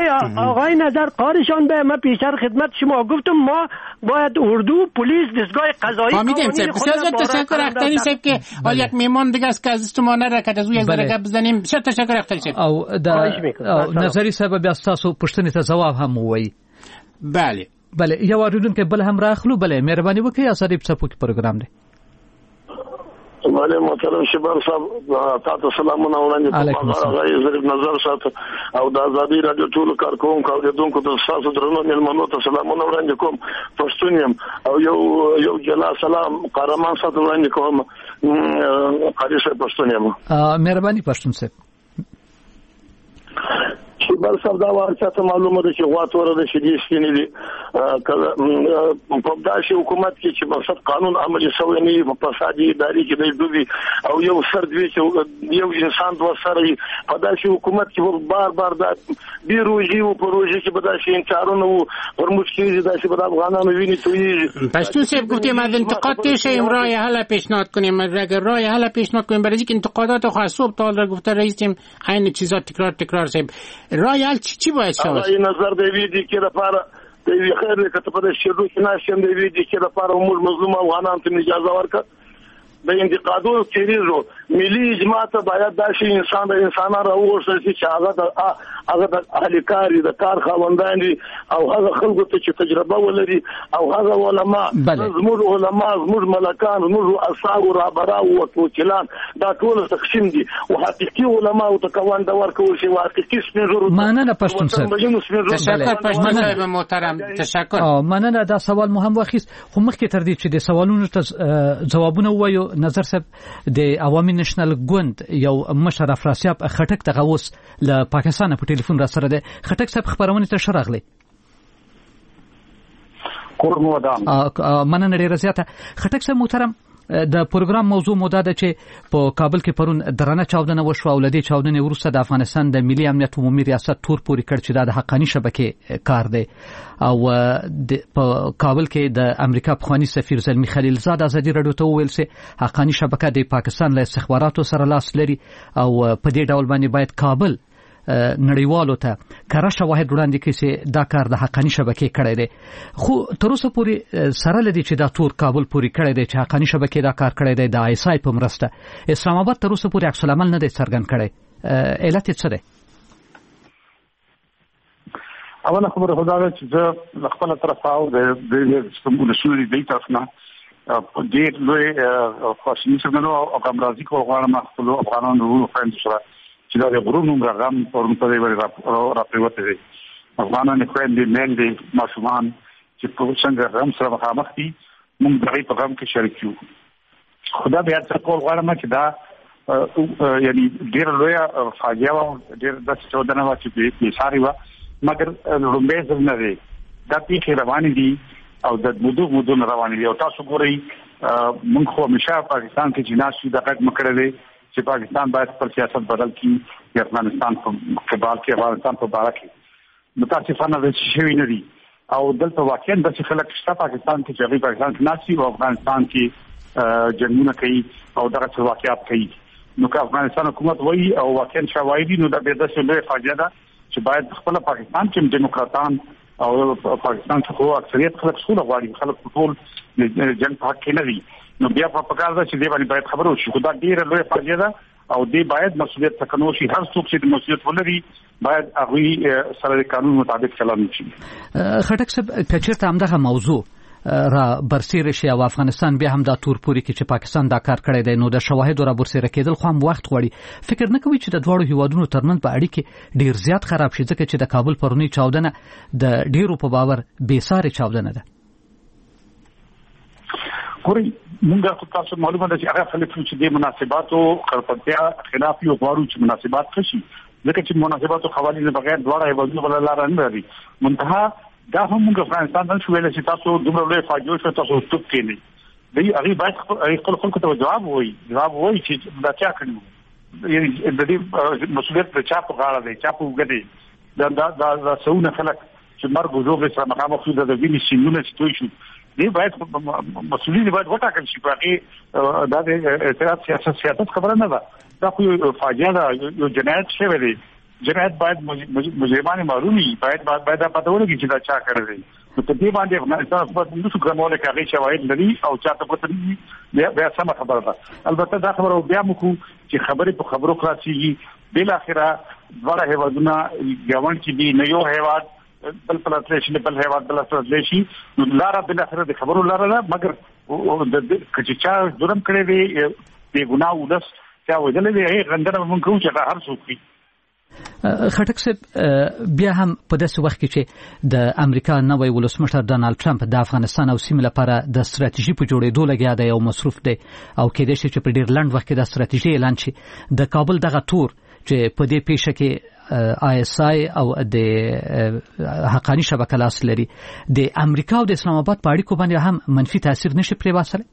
آقای نظر قارشان به ما پیشتر خدمت شما گفتم ما باید اردو، پلیس، دستگاه قضایی فهمیدیم صاحب. بسیار تشکر اختری صاحب که یک میمان دیگه است که از شما نرکد از او یک ذره گپ بزنیم. بسیار تشکر اختری صاحب. او نظری صاحب بیا تاسو پښتنې ته جواب هم وایي. بله یو اوریدونکو بل هم راخلو. بله مهرباني وکړئ اساري په څپو کې پروګرام دی. بله محترم شبر صاحب تاسو سلامونه وړاندې کوم. هغه ظریف نظر سات او د ازادي رادیو ټول کارکونکو او دونکو د تاسو درنو ملمنو ته سلامونه وړاندې کوم. پښتون یم او یو جلا سلام قهرمان سات وړاندې کوم. قاری صاحب پښتون یم. مهرباني پښتون صاحب. بل صاحب دا ورته معلومه ده چې غواړو د شدي سپینې دي په داسې حکومت کې چې مقصد قانون عملي شوی نه په فسادي اداري کې د دوی او یو سردوي چې یو انسان دوه سره په داسې حکومت کې بار دا بیروجي او پروژې کې به داسې انکارونه او پرموټ کېږي داسې به افغانانو ویني تویږي. پښتون صاحب گفتیم از انتقاد تشیم راه حل پیشنهاد کنیم. اگر راه حل پیشنهاد کنیم برای اینکه انتقادات خاصوب تا را گفته رئیسیم عین چیزا تکرار صاحب راه حل چی باید شود؟ این نظر دیویدی که لپاره دیوی خیر که په شروع کې ناشم دیویدی که لپاره امور مظلوم افغانان ته اجازه ورکړه د انتقادونو تیریزو ملي اجماع ته باید داسې انسانان راوغوښتل شي چې هغه د اهلکاري د کار خاوندان دي او هغه خلکو ته چې تجربه ولري او هغه علما زموږ علما زموږ ملکان زموږ اصحاب او رهبرا او وکیلان دا ټول تقسیم دي او حقيقي علما او تکوان د ورکول شي حقيقي سپینږورو مننه پښتون صاحب. تشکر پښتون صاحب محترم. تشکر. مننه دا سوال مهم واخیست خو مخکې تر دې چې د سوالونو ته جوابونه وایو نظر صاحب د عوامي نېشنل ګوند یو مشر افراسیاب خټک ته اوس له پاکستان په ټلیفون را سره ده. خټک صاحب خبرونه ته شرغلي کور مو ودان. مننه ډیره زیاته. خټک صاحب محترم د پروګرام موضوع موده ده چې په کابل کې پرون درنه چاودنه وشو او لدې چاودنې وروسته د افغانستان د ملي امنیت عمومي ریاست تور پوري کړ چې د حقاني شبکې کار دی او په کابل کې د امریکا پخوانی سفیر زلمی خلیلزاد ازادي رادیو ته ویل چې حقاني شبکه د پاکستان له استخباراتو سره لاس لري او په دې ډول باندې باید کابل نړیوالو ته کره شواهد وړاندې کړي چې دا کار د حقاني شبکې کړی دی. خو تر اوسه پورې سره لدی چې دا تور کابل پوري کړی دی چې حقاني شبکې دا کار کړی دی د آیسای په مرسته اسلام آباد تر اوسه پورې عکس العمل نه دی څرګند کړی. علت یې څه دی؟ اوله خبره خدا ده چې زه خپل طرف او د سمبول شوري د تاسو نه ډېر لوی خواشیني څرګندوي او امراضي کول غواړم خپل افغانانو ورو فاند سره چې دا د غرونو رغم پرون په دې راپریوته دي افغانان خويندې مېندې ماشومان چې په څنګه غم سره مخامخ دي موږ دغه په غم کې شریک یو خدا بیا څه کول غواړم چې دا یعنی ډېر لوی فاجعه او ډېر د چودنه وا چې په ساري وا مګر لومبه ځنه دي دا پیښې روانې دي او د مودو روانې دي او تاسو ګورئ موږ خو همیشه پاکستان کې جناسي د حق مکړه دي چې پاکستان باید خپل سیاست بدل کړي د افغانستان په قبال کې افغانستان په باره کې متاسفانه د شوی نه دي او دلته واقعا د خلک شته پاکستان کې چې پاکستان کې ناسي او افغانستان کې جنگونه کوي او دغه واقعیت کوي نو که افغانستان حکومت وایي او واقعا شواهد نو د دې څه لوی فاجعه ده چې باید خپل پاکستان کې دیموکراتان او پاکستان کې خو اکثریت خلک ټول غواړي خلک ټول جنگ په حق کې نه دي نو بیا په پکار ده چې دې باندې باید خبرو شي خو دا ډیره لوی فاجعه ده او دې باید مسؤلیت تکنو شي هر څوک چې مسؤلیت ولري باید هغه سره د قانون مطابق چلند شي خټک صاحب کچرته همدغه موضوع را برسیر شي او افغانستان بیا هم دا تور پوری کې چې پاکستان دا کار کړی دی نو د شواهد را برسیر کېدل خو هم وخت غواړي فکر نه کوي چې د دواړو هیوادونو ترمنځ په اړیکې ډیر زیات خراب شي ځکه چې د کابل پرونی چاودنه د ډیرو په باور بې ساري چاودنه ده ګوري موږ تاسو معلومه ده چې هغه خلک چې د مناسباتو خلفتیا خلاف یو غواړو چې مناسبات شي ځکه چې مناسباتو قوانین بغیر دواړه هیوادونو بل لار نه لري منتها دا هم موږ افغانستان ته شویل چې تاسو دومره لوی فاجعه شو تاسو ټوب کېنی دی هغه باید خپل ته جواب وایي چې دا چا کړو یعنی د دې مسؤلیت د چا په غاړه دی چا په وګړي دا څونه خلک چې مرګ وزوګ سره مخامخ شو د وینې سیندونه چې توي شو دی باید مسؤلیت باید وټاکل شي په دا د اعتراض سیاست خبره نه ده دا خو فاجعه ده یو جنایت شوی دی جنایت باید مجرمان معلومي باید پته ولګي چې دا چا کړی دی نو په دې باندې افغانستان په نوښت کومه کې هغه شواهد لري او چاته پته نه بیا سم خبره ده البته دا خبره بیا موږ چې خبرې په خبرو خلاصيږي بل اخره ډوړه هیوادونه ګاوند چې دی نه یو هیواد بل پلاتریشن بل هیواد بل پلاتریشي نو لاره بل اخره د خبرو لاره ده مګر چې چا جرم کړی دی بے ګناه ولس چا وجلې دی غندنه موږ کوو چې هر څوک خټک صاحب بیا هم په داسې وخت کې چې د امریکا نوی ولسمشر ډانلډ ټرمپ د افغانستان او سیمې لپاره د ستراتیژي په جوړېدو لګیا دی او مصروف دی او کېدای شي چې په ډېر لنډ وخت کې د ستراتیژي اعلان شي د کابل دغه تور چې په دې پیښه کې ISI او د حقانی شبکه لاس لري د امریکا او د اسلام آباد په اړیکو باندې هم منفي تاثیر نشي پرې واسره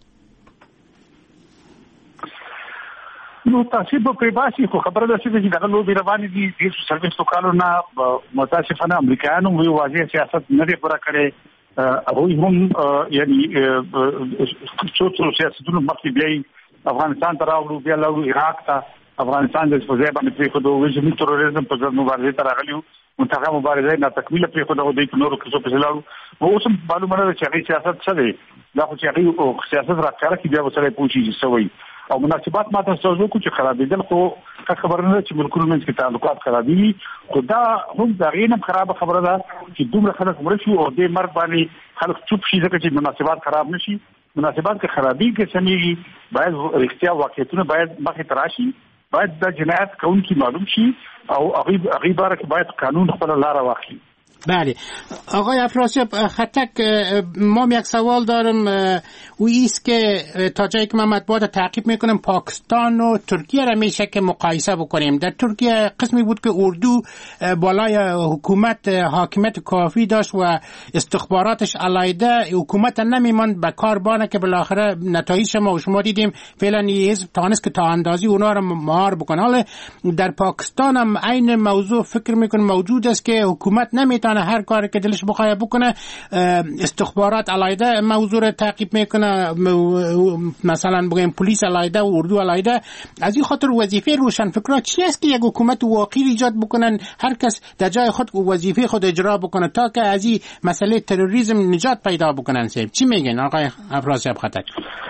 نو تاسو په باسي خو خبره ده چې دغه لوبي روانې دي د سرویس وکالو نه متاسفانه امریکایانو وی واضح سیاست نه دی پوره کړی او هم یعنی څو سیاستونو مخکې بیا افغانستان ته راوړو بیا لاړو عراق ته افغانستان د فوزي باندې پرې خو دوی چې تروریزم په ځای مبارزه ته راغلیو منتخب مبارزه نه تکمیل پرې خو دوی په نورو کې څه په لاړو اوس هم معلومه ده چې هغه سیاست څه دی دا خو چې هغه سیاست راکاره کې بیا وسره پوښي چې سوي او مناسبات ماته څه کو چې خرابېدل خو خبره نه چې ملکونو منځ کې تعلقات خرابي خدا هم دا غینم خراب خبره ده چې دومره خلک مرشي او د مرګ باندې خلک چوپ شي ځکه چې مناسبات خراب نشي مناسبات کې خرابي کې سميږي باید رښتیا واقعیتونه باید مخې تراشي باید د جنایت کوونکی معلوم شي او هغه باره باید قانون خپل لار واخلي بله آقای افراسیاب خطک ما یک سوال دارم و ایست که تا جایی که من مطبوعات تعقیب میکنم پاکستان و ترکیه را میشه که مقایسه بکنیم در ترکیه قسمی بود که اردو بالای حکومت حاکمیت کافی داشت و استخباراتش علیحده حکومت نمیماند به کار بانه که بالاخره نتایج شما دیدیم فعلا یه حزب تانست که تا اندازی اونا را مهار بکنه حالا در پاکستان هم عین موضوع فکر میکنم موجود است که حکومت نمیتونه هر کاری که دلش بخواد بکنه استخبارات علیحده موضوع رو تعقیب میکنه مثلا بگیم پلیس علیحده و اردو علیحده از این خاطر وظیفه روشنفکران چی است که یک حکومت واقعی ایجاد بکنن هر کس در جای خود وظیفه خود اجرا بکنه تا که از این مسئله تروریسم نجات پیدا بکنن چی میگن آقای افراسیاب خطک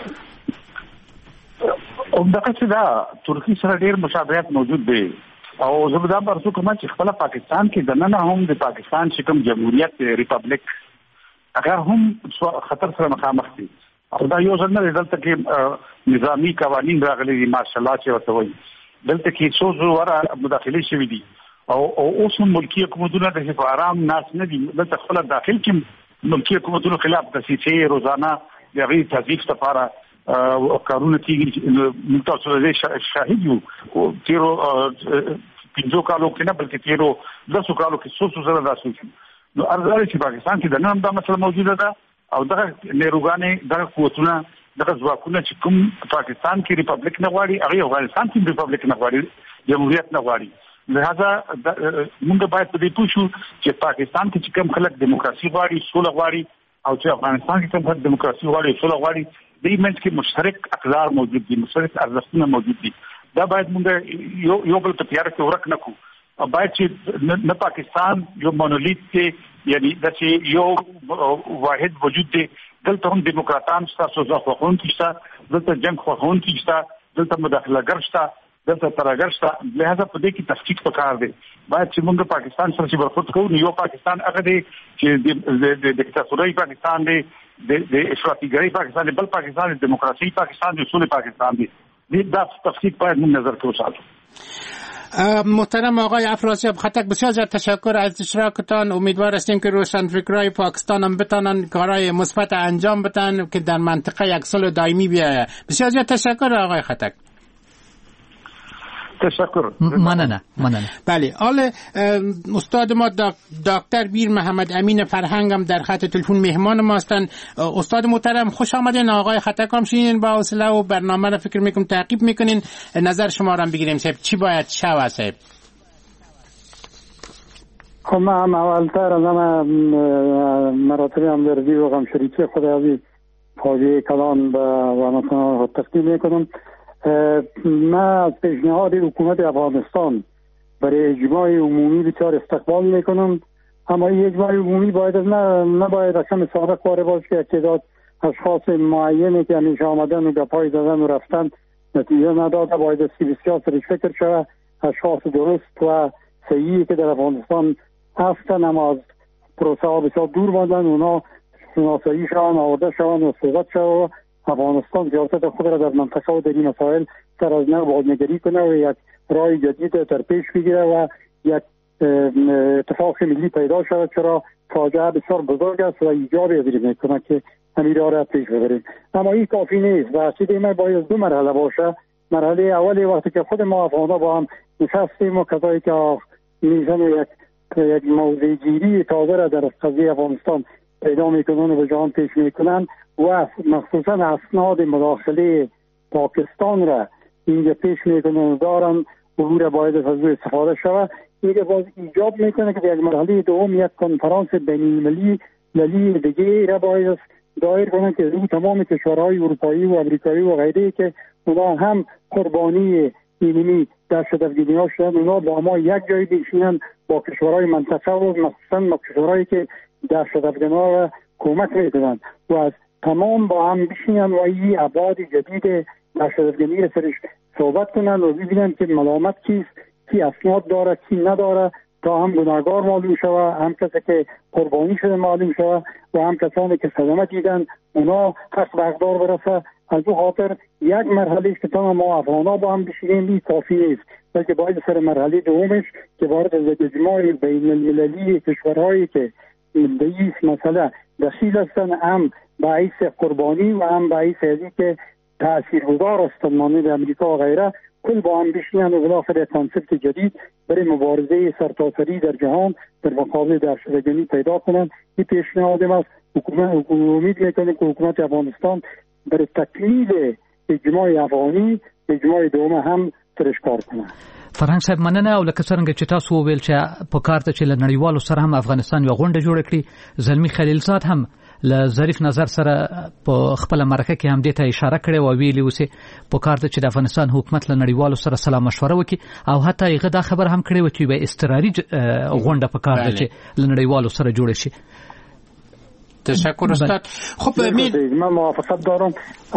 دغه چې دا ترکی سره ډیر مشابهت موجود دی او زه دا برسو کوم چې خپل پاکستان کې دنه هم د پاکستان شکم جمهوریت ریپبلیک هغه هم خطر سره مخامخ دي او دا یو ځل نه دلته کې نظامی قوانین راغلي دي مارشل لا چې وته وایي دلته کې څو زوره مداخله شوې دي او اوس ملکی حکومتونه د آرام ناس نه دي دلته خپل داخل کې ملکی حکومتونو خلاف د سیاسي روزانه د غیر تضعیف لپاره کارونه کیږي نو تاسو له شاهد یو او تیرو پنځو کالو کې نه بلکې تیرو 10 کالو کې څو زره داسې نو ارزاله چې پاکستان کې د نن دا مسله موجوده ده او دغه نیروګانې دغه قوتونه دغه ځواکونه چې کوم پاکستان کې ریپبلیک نه غواړي هغه افغانستان کې ریپبلیک نه غواړي جمهوریت نه غواړي لہذا موږ باید په دې پوښو چې پاکستان کې کوم خلک دیموکراسي غواړي سوله غواړي او چې افغانستان کې کوم خلک دیموکراسي غواړي سوله غواړي د منځ کې مشترک اقدار موجود دي مشترک ارزښتونه موجود دي دا باید موږ یو بل په تیار کې ورک نه کوو باید چې نه پاکستان یو مونولیت دی یعنی دا چې یو واحد وجود دی دلته هم دیموکراتان شته سوزا خوښون کیسته دلته جنگ خوښون کیسته دلته مداخله ګرځته دلته ترګر شته لہذا په دې کې تفکیک پکار دی باید چې موږ پاکستان سره چې برخورد کوو یو پاکستان هغه دی چې د دیکتاتوري پاکستان دی د اشرافیګری پاکستان دی بل پاکستان دی دیموکراسي پاکستان دی اصول پاکستان دی دا تفکیک باید موږ نظر کې وساتو محترم آقای افراسیاب خطک بسیار زیاد تشکر از اشتراکتان امیدوار هستیم که روشنفکرای پاکستان هم بتانن کارهای مثبت انجام بدن که در منطقه یک صلح دائمی بیاید بسیار زیاد تشکر آقای خطک تشکر مننه بله حال استاد ما دکتر بیر محمد امین فرهنگ هم در خط تلفن مهمان ما هستند استاد محترم خوش آمدین آقای خطک هم شینین با حوصله و برنامه را فکر میکنم تعقیب میکنین نظر شما را هم بگیریم صاحب چی باید شود صاحب خب من اولتر از همه مراتب همدردی و غمشریکی خود از فاجعه کلان به افغانستان تقدیم میکنم من از پیشنهاد حکومت افغانستان برای اجماع عمومی بسیار استقبال میکنم اما این اجماع عمومی باید نباید اصلا ساده کاره باشه که تعداد اشخاص معینی که همیشه آمدن و گپای زدن و رفتن نتیجه نداده باید بسیار سرش فکر شود اشخاص درست و صحیحی که در افغانستان هستن اما از پروسه ها بسیار دور ماندن اونا شناسایی شوند آورده شوند و صحبت شوند افغانستان سیاست خود را در منطقه و در این مسائل سر از نو بازنگری کنه و یک راه جدید در پیش بگیره و یک اتفاق ملی پیدا شود چرا فاجعه بسیار بزرگ است و ایجاب ازری میکنه که همین راه را پیش ببریم اما این کافی نیست و عقیده من باید دو مرحله باشه مرحله اولی وقتی که خود ما افغانا با هم نشستیم و کسایی که میزن یک موضوع گیری تازه را در قضیه افغانستان پیدا میکنن و به جهان پیش میکنن و مخصوصا اسناد مداخله پاکستان را اینجا پیش میکنن و دارن عبور باید از او استفاده شود اینجا باز ایجاب میکنه که در یک مرحله دوم یک کنفرانس بین‌المللی دیگه را باید دایر کنن که رو تمام کشورهای اروپایی و امریکایی و غیره که اونا هم قربانی اینمی دهشت‌افکنی ها شدن اونا با ما یک جای بشینن با کشورهای منطقه و مخصوصا با کشورهایی که دهشت‌افکنی ها را کمک میکنن و از تمام با هم بشینن و این ابعاد جدید دهشت‌افکنی سرش صحبت کنن و ببینن که ملامت کیست کی اسناد داره کی نداره تا هم گناهگار معلوم شود هم کسی که قربانی شده معلوم شود و هم کسانی که صدمه دیدن اونا حق به اقدار برسه از او خاطر یک مرحله است که تا ما افغانا با هم بشینیم این کافی نیست بلکه باید سر مرحله دومش که وارد از اجماع بین المللی کشورهایی که به این مسئله دخیل هستند هم باعث قربانی و هم باعث ازی که تاثیرگذار هستند مانند امریکا و غیره کل با هم بشینن و بالاخره کانسپت جدید برای مبارزه سرتاسری در جهان در مقابل دهشت‌افکنی پیدا کنند. این پیشنهاد است. حکومت امید میکنه که حکومت افغانستان برای تکمیل اجماع افغانی اجماع دوم هم سرش کار کنه. فرهنګ صاحب مننه او لکه څنګه چې تاسو وویل چې په کار ته چې له نړیوالو سره هم افغانستان یو غونډه جوړه کړي زلمی خلیلزاد هم له ظریف نظر سره په خپل مرکه کې هم دې ته اشاره کړې او ویلي اوسه په کار ته چې د افغانستان حکومت له نړیوالو سره سلام مشوره وکړي او حتی هغه دا خبر هم کړې و چې به استقراري غونډه په کار ده چې له نړیوالو سره جوړه شي. تشکر استاد. خب من موافقت دارم.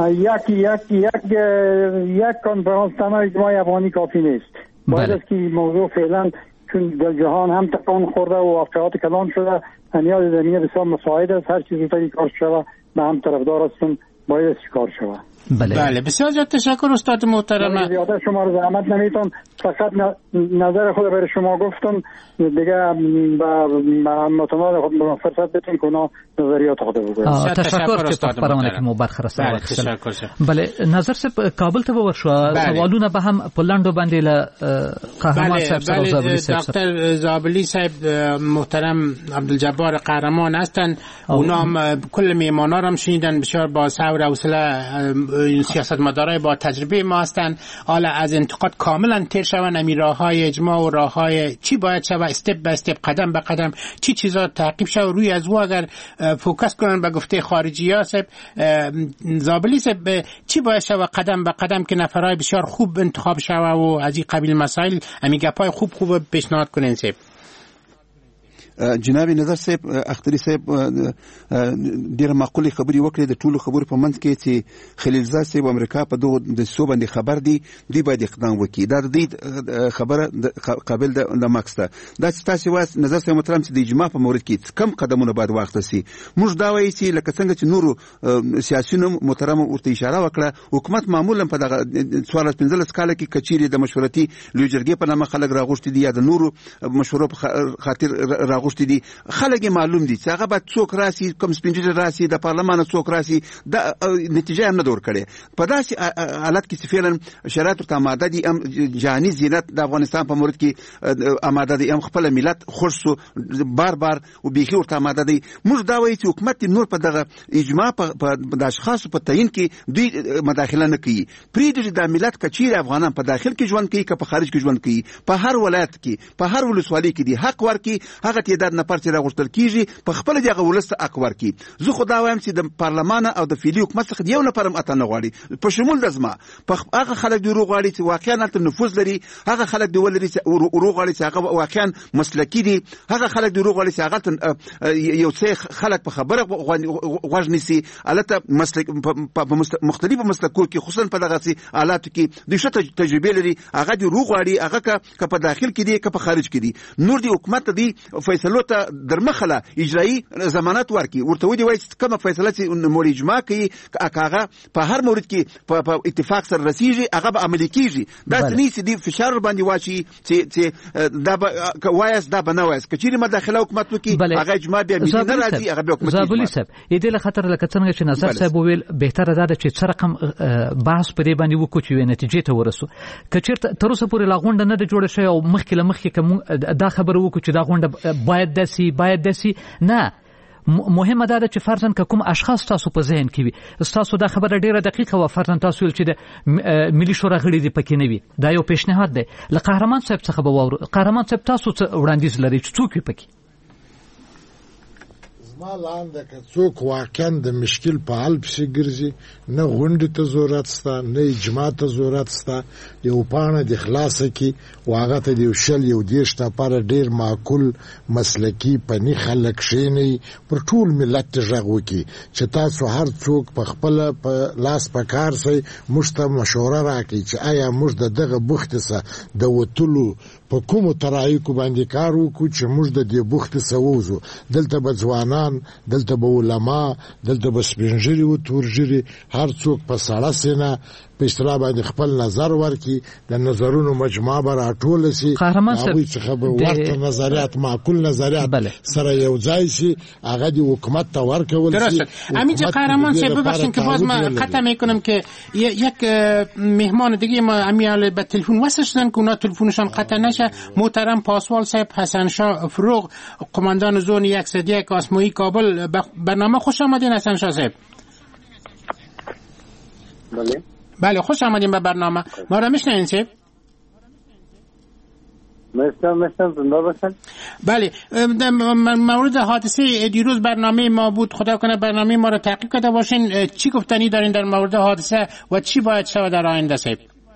یک کنفرانس تنها اجماع افغانی کافی نیست. باید است که موضوع فعلا چون در جهان هم تکان خورده و واقعات کلان شده نیاز زمینه بسیار مساعد است هر چیزی تایی کار شده به هم طرفدار هستن باید چیکار شود. بله بسیار زیاد تشکر استاد محترم. زیاده شما رو زحمت نمیتون، فقط نظر خود برای شما گفتم دیگه متماد خود فرصت بتون که اونا نظریات خود بگوید. تشکر که برامونه که مو برخه رسول. بله نظر سب کابل ته ورشو سوالونه به هم پلندو باندې له قهرمان صاحب سره زابلی صاحب. دکتر زابلی صاحب محترم عبدالجبار قهرمان هستند. اونا هم کل میهمانا هم شنیدن، بسیار با صبر و حوصله سیاستمدارای با تجربه ما هستند. حالا از انتقاد کاملا تیر شون، امی راههای اجماع و راههای چی باید شود، استپ به استپ، قدم به قدم چی چیزا تعقیب شود، روی از او اگر فوکس کنن به گفته خارجی ها صاحب زابلی صاحب چی باید شود قدم به قدم که نفرای بسیار خوب انتخاب شود و از این قبیل مسائل امی گپای خوب پیشنهاد کنن صاحب. جناب نظر صاحب اختری صاحب ډیره معقوله خبري وکړي. د ټولو خبرو په منځ کې چې خلیلزاد صاحب امریکا په دوه د سو باندې خبر دی باید اقدام وکړي. دا د دې خبره قابل د ماکس ده. دا چې تاسو واس نظر صاحب محترم چې د اجماع په مورد کې کم قدمونه باید واخیستل شي. موږ دا وایي چې لکه څنګه چې نورو سیاسيونو محترم ورته اشاره وکړه، حکومت معمولا په دغه 14 کال کې کچيري د مشورتي لوی جرګې په نامه خلک راغوښتي دي یا د نورو مشورو په خاطر راغوښتي دي. خلک معلوم دي چې هغه به څوک راسي، کوم سپینجر راسي، د پارلمان څوک راسي، د نتیجه هم نه دور کړي. په داسې حالت کې چې فعلا شرایط ته آماده دي، ام جهاني زینت د افغانستان په مورد کې آماده دي، ام خپل ملت خرڅو بار او بيخي ورته آماده دي. موږ دا وایي چې حکومت نور په دغه اجماع په د اشخاصو په تعین کې دوی مداخله نه کوي. پریږدي د ملت کچیر افغانان په داخل کې ژوند کوي که په خارج کې ژوند کوي، په هر ولایت کې په هر ولسوالۍ کې دي حق ورکي. هغه تعداد نه پرچې راغوښتل کیږي په خپل دغه ولست حق ورکي. زه خو دا وایم چې د پارلمان او د فعلی حکومت څخه یو نفر هم اته نه غواړي، په شمول د زما په هغه خلک دی روغ غواړي چې واقعا هلته نفوذ لري، هغه خلک دی ولري چې روغ غواړي چې هغه واقعا مسلکي دي، هغه خلک دی روغ غواړي چې هغه یو څه خلک په خبره غوږ نیسي. البته مسلک په مختلفو مسلکونو کې خصوصا په دغه حالاتو کې د شته تجربه لري، هغه دی روغ غواړي، هغه که په داخل کې دي که په خارج کې دي. نور دی حکومت دی فیصلو ته درمخله اجرایی ضمانت ورکي، ورته ودی وایي کومه فیصله چې مور اجماع کوي هغه په هر مورد کې په اتفاق سره رسیږي، هغه به عملي کیږي. دا څنګه چې دی فشار باندې واچي چې دا وایس دا بنه وایس کچېری مداخله حکومت وکي، هغه اجماع بیا ملي نه راځي، هغه بیا حکومت. زابلی صاحب دې له خطر لکه څنګه چې نظر صاحب ویل بهتره ده چې څه رقم بحث پرې باندې وکړو چې نتیجې ته ورسو. کچېر تر اوسه پورې لا غونډه نه جوړه شوې او مخکې کوم دا خبره وکړو چې دا غونډه باید داسي نه. مهمه ده چې فرضاً کوم اشخاص تاسو په ذهن کې وي، تاسو دا خبره ډیره دقیقه و فرضاً تاسو چې د ملي شورا غړي دی پکې نه وي، دا یو پیشنهاد دی. له قهرمان صاحب څخه به وورو. قهرمان صاحب تاسو وړاندیز لري چې څوک پکې ما لاندې که څوک واقعا د مشکل په حل پسې ګرځي، نه غونډې ته ضرورت شته نه اجماع ته ضرورت شته. یو پاڼه د خلاصه کې و هغه ته د یو شل یو دېرش لپاره ډېر معقول مسلکي پني خلک کښېنئ، پر ټول ملت ته غږ وکړي چې تاسو هر څوک په خپله په لاس په کار سئ، موږ ته مشوره راکړئ چې آیا موږ د دغه بوختې څخه د وتلو په کومو طرایقو باندې کار وکړو چې موږ د دې بوختې څخه ووځو. دلته به ځوانان، دلته به علما، دلته به سپینږیري و تورږیري، هر څوک په سړه سینه په اصطلاح باندې خپل نظر ورکړي، د نظرونو مجموعه به راټوله شي، هغوی څخه به ورته نظریات، معقول نظریات سره یو ځای شي، هغه د حکومت ته ورکول شي. همین که قهرمان صاحب ببخشید که باز من قطع میکنم که یک مهمان دیگه ما امیال به تلفن وصل شدن که اونا تلفنشان قطع نشه. محترم پاسوال صاحب حسن شاه فروغ، قماندان زون 101 آسمایی کابل، برنامه خوش آمدین. حسن شاه صاحب بله خوش آمدین به برنامه. ما را میشنوین صاحب؟ مثلا زنده باشن. بله در مورد حادثه دیروز برنامه ما بود، خدا کنه برنامه ما را تعقیب کرده باشین. چی گفتنی دارین در مورد حادثه و چی باید شود در آینده صاحب؟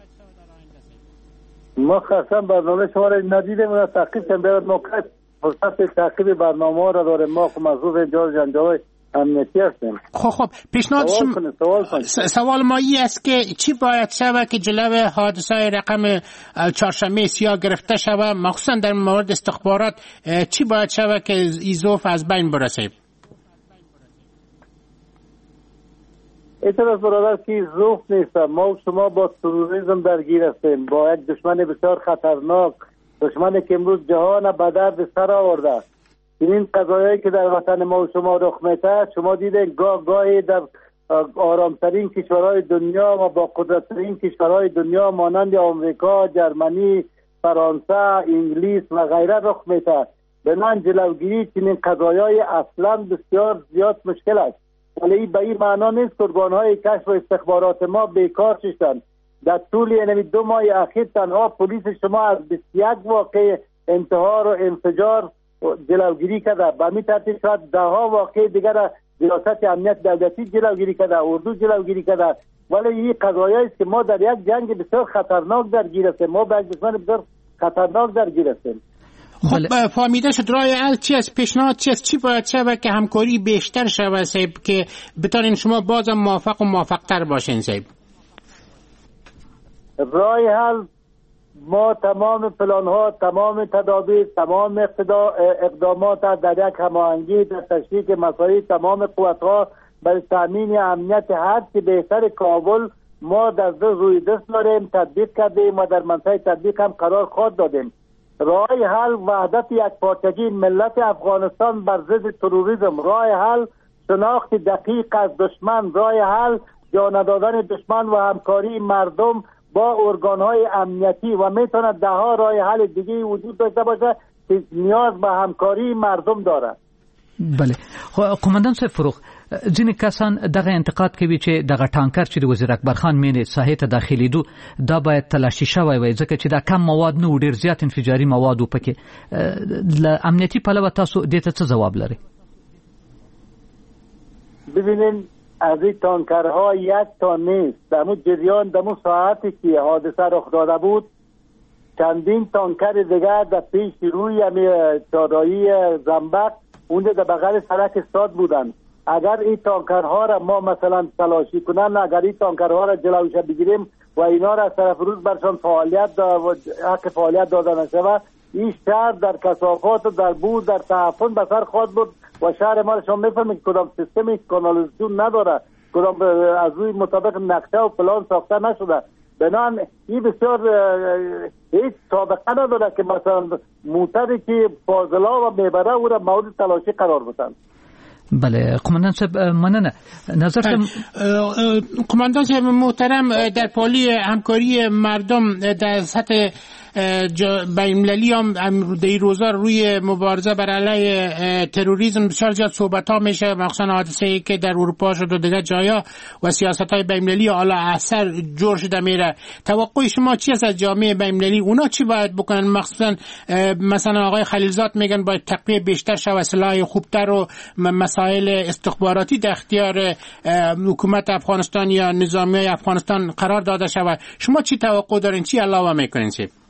ما خاصا برنامه شما را ندیدیم و تعقیب کردیم، باید موقع فرصت تعقیب برنامه را داریم. ما خب موضوع اینجا جنجال امنیتی هستیم. خب پیشنهاد سوال ما این است که چی باید شود که جلوی حادثه رقم چهارشنبه سیاه گرفته شود، مخصوصا در مورد استخبارات چی باید شود که ایزوف از بین برسه؟ اعتراض برادر که ظروف نیست. ما شما با تروریسم درگیر هستیم، با یک دشمن بسیار خطرناک، دشمنی که امروز جهان به درد سر آورده. این قضایایی که در وطن ما و شما رخ میده، شما دیدین گاهی در آرامترین کشورهای دنیا و با قدرتترین کشورهای دنیا مانند آمریکا، جرمنی، فرانسه، انگلیس و غیره رخ میده. بنان جلوگیری چنین قضایای اصلا بسیار زیاد مشکل است. ولی به این معنا نیست که ارگان‌های کشف و استخبارات ما بیکار شدند. در طول این 2 ماه اخیر تنها پلیس شما از 21 واقع انتحار و انفجار جلوگیری کرده. به همین ترتیب شاید 10 واقع دیگر ریاست امنیت دولتی جلوگیری کرده، اردو جلوگیری کرده. ولی این قضایایی است که ما در یک جنگ بسیار خطرناک درگیر هستیم، ما به یک دشمن بسیار خطرناک درگیر هستیم. خب فهمیده شد. راه حل چی است؟ پیشنهاد چی است؟ چی باید شود که همکاری بیشتر شود صاحب، که بتانین شما بازم موفق و موفق‌تر باشین صاحب؟ راه حل ما تمام پلان‌ها، تمام تدابیر، تمام اقدامات در یک هماهنگی در تشریک مسائل تمام قوت‌ها برای تامین امنیت حد که بهتر کابل ما در روی دست داریم، تطبیق کردیم و در منطقه تطبیق هم قرار خود دادیم. راه حل وحدت یک پارچگی ملت افغانستان بر ضد تروریسم، راه حل شناخت دقیق از دشمن، راه حل جا ندادن دشمن و همکاری مردم با ارگان‌های امنیتی و میتونه 10 راه حل دیگه وجود داشته باشه که نیاز به همکاری مردم داره. بله. قومندان صاحب فروغ، ځینې کسان دغه انتقاد کوي چې دغه ټانکر چې د وزیر اکبر خان مینې ساحې ته داخلېدو دا باید تلاشي شوی وای، ځکه چې دا کم مواد نه و، ډېر زیات انفجاري مواد و پکې. له امنیتي پلوه تاسو دې ته څه ځواب لرئ؟ ببینین از این تانکرها یک تا نیست. در اون جریان در اون ساعتی که حادثه رخ داده بود چندین تانکر دیگر در پیش روی چادایی زنبق اونجا در بغل سرک استاد بودن. اگر این تانکرها را ما مثلا تلاشی کنن، اگر این تانکرها را جلوش بگیریم و اینا را از طرف روز برشان حق فعالیت داده نشود، این شهر در کثافات و در بود در تعفن به سر خواهد بود و شهر ما شما میفهمید کدام سیستم کانالیزاسیون نداره، کدام از روی مطابق نقشه و پلان ساخته نشده. بنان این بسیار هیچ سابقه نداره که مثلا موتری که فاضلا و میبره او را مورد تلاشی قرار بدن. بله قماندان صاحب مننه. نظر قماندان صاحب محترم، در پالی همکاری مردم در سطح بین‌المللی هم در روزا روی مبارزه بر علیه تروریسم بسیار زیاد صحبت ها میشه، مخصوصا حادثه‌ای که در اروپا شد و دیگر جایا و سیاست‌های بین‌المللی حالا اثر جور شده میره. توقع شما چی است از جامعه بین‌المللی؟ اونا چی باید بکنن؟ مخصوصا مثلا آقای خلیلزاد میگن باید تقویت بیشتر شود، سلاح خوبتر و مسائل استخباراتی در اختیار حکومت افغانستان یا نظامیای افغانستان قرار داده شود. شما چی توقع دارین؟ چی علاوه میکنین؟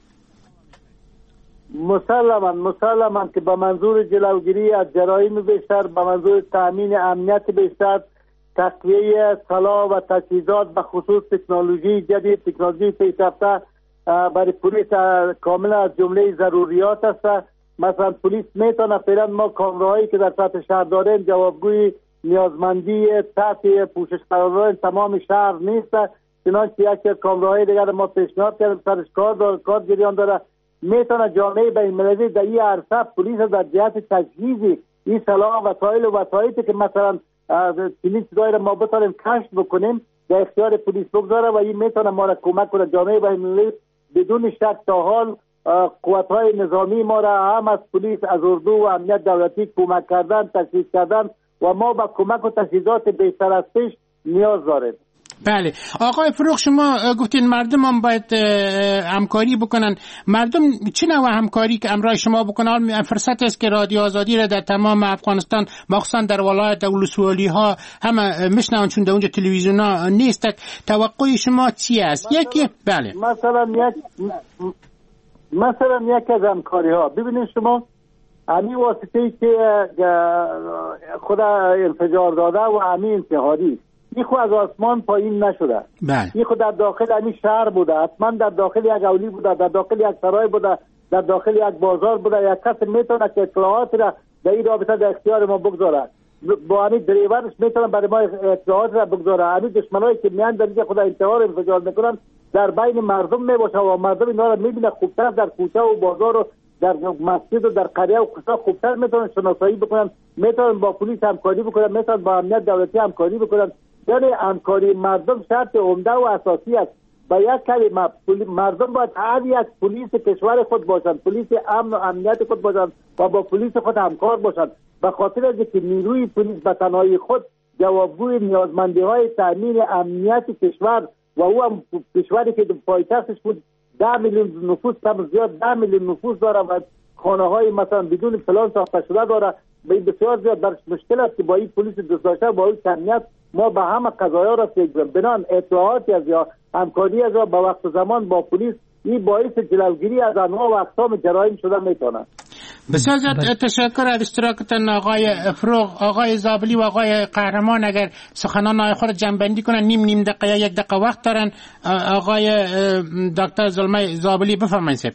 مسلماً که به منظور جلوگیری از جرایم بیشتر، به منظور تامین امنیت بیشتر، تقویه سلاح و تجهیزات به خصوص تکنولوژی جدید، تکنولوژی پیشرفته برای پلیس کاملا از جمله ضروریات است. مثلا پلیس میتونه فعلا ما کامراهایی که در سطح شهر داریم جوابگوی نیازمندی تحت پوشش قرار داریم تمام شهر نیست، چنانچه یک کامراهای دیگر ما پیشنهاد کردیم سرش کار جریان داره. میتونه جامعه بین‌المللی در این عرصه پلیس در جهت تجهیز این سلاح وسایل و وسایلی که مثلا چنین چیزایی را ما بتونیم کشف بکنیم در اختیار پلیس بگذاره و این میتونه ما را کمک کنه. جامعه بین‌المللی بدون شک تا حال قوت‌های نظامی ما را هم از پلیس، از اردو و امنیت دولتی کمک کردن، تشویق کردن و ما با کمک و تجهیزات بیشتر از پیش نیاز داریم. بله آقای فروغ، شما گفتین مردم هم باید همکاری بکنن. مردم چه نوع همکاری که امرای شما بکنن؟ فرصت است که رادیو آزادی را در تمام افغانستان مخصوصا در ولایت ولسوالی ها همه میشنون، چون در اونجا تلویزیون ها نیست. توقع شما چی است؟ یکی بله مثلا یک از همکاری ها ببینید شما همین واسطه‌ای که خدا انفجار داده و همین انتحاری این خود از آسمان پایین نشده. این خود در داخل همین شهر بوده، حتما در داخل یک اولی بوده، در داخل یک سرای بوده، در داخل یک بازار بوده. یک کس میتونه که اطلاعات را در این رابطه در اختیار ما بگذاره. با همین دریورش میتونن برای ما اطلاعات را بگذاره. همین دشمنایی که میان در خدا انتحار انفجار میکنن در بین مردم میباشه و مردم اینا را میبینه خوبتر در کوچه و بازار و در مسجد و در قریه و قصه خوبتر میتونن شناسایی بکنن، میتونن با پلیس همکاری بکنن، میتونن با امنیت دولتی همکاری بکنن. یعنی همکاری مردم شرط عمده و اساسی است. با یک کلمه مردم باید هر یک پلیس کشور خود باشند، پلیس امن و امنیت خود باشند و با پلیس خود همکار باشند. به خاطر از که نیروی پلیس به تنهایی خود جوابگوی نیازمندی های تامین امنیت کشور و او هم کشوری که پایتختش بود 10 میلیون نفوس کم زیاد 10 میلیون نفوس داره و خانه های مثلا بدون پلان ساخته شده داره، بسیار زیاد درش مشکل است که با این پلیس دوست داشته با این امنیت ما به همه قضایا را بگیریم. بنان اطلاعاتی از یا همکاری از با وقت زمان با پلیس این باعث جلوگیری از انواع و اقسام جرایم شده میتونه. بسیار زیاد تشکر از اشتراکتان آقای فروغ. آقای زابلی و آقای قهرمان اگر سخنان خود جنبندی کنن، نیم دقیقه یک دقیقه وقت دارن. آقای دکتر زلمه زابلی بفرمایید.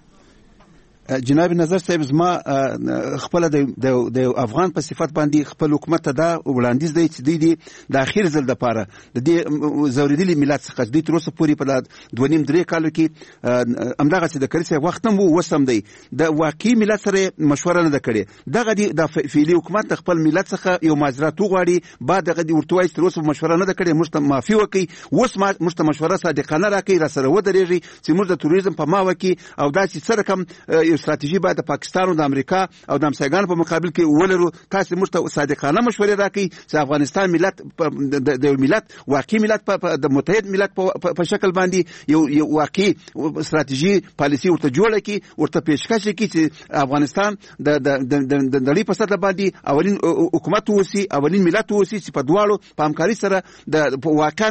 جناب نظر صاحب زما خپل د افغان په صفت باندې خپل حکومت ته دا وړاندیز دی چې دی د اخیر ځل د پاره د دې زوریدلي ملت څخه د تر اوسه پورې په 2.5-3 کالو کې همدغه چې د کلیسا وخت هم وسم دی د واقعي ملت سره مشوره نه کړي. دغه د فعلی حکومت خپل ملت څخه یو معذرت وغواړي، بعد دغه ورته وایي تر اوسه مشوره نه کړي، موږ ته معافي وکړي، اوس موږ ته مشوره صادقانه راکړي، را سره ودرېږي چې موږ د تروریزم په ماوه کې او دا چې سره کوم استراتیژي باید د پاکستان او د امریکا او د همسایګانو په مقابل کې ولرو. تاسو موږ ته صادقانه مشورې راکړئ چې افغانستان ملت د ملت واقعي ملت د متحد ملت په شکل باندې یو واقعي استراتیژي پالیسي ورته جوړه کړي، ورته پیشکش کړي چې افغانستان د نړۍ په سطح باندې اولین حکومت اوسي، اولین ملت اوسي چې په دواړو په همکاري سره د واقعا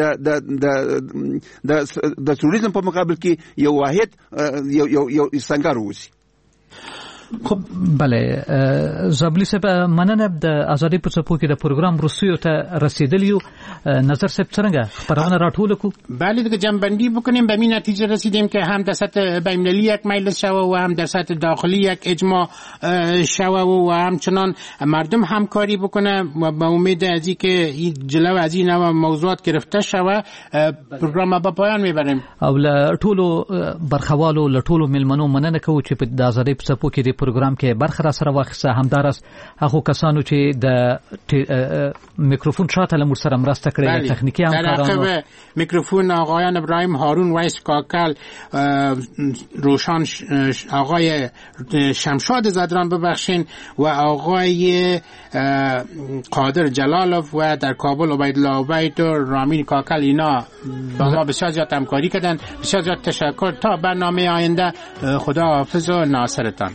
د تروریزم په مقابل کې یو واحد یو سنگار اوسي. خب بله زابلی صاحب مننه د ازادي په څپو کې د پروګرام روسیو ته رسیدلیو. نظر صاحب څنګه خبرونه راټول کو؟ بله دیگه جنبندی بکنیم. به این نتیجه رسیدیم که هم در سطح بین‌المللی یک مجلس شوه و هم در سطح داخلی یک اجماع شوه و همچنان مردم همکاری بکنه و با امید از اینکه جلو از این نوع موضوعات گرفته شوه پروګرام به پایان میبریم. او له ټولو برخوالو له ټولو ملمنو مننه کوو چې په ازادي په څپو کې پروګرام کې برخه را سره واخیسته. همدارس هغه کسانو چې د میکروفون شاته لمر سره مرسته کړې د تخنیکی همکارانو میکروفون آقایان ابراهیم هارون وایس کاکل، روشان آقای شمشاد زدران ببخشین و آقای قادر جلالوف و در کابل عبیدالله عبید و رامین کاکل، اینا با ما بسیار زیاد همکاری کردن. بسیار زیاد تشکر. تا برنامه آینده خدا حافظ و ناصرتان.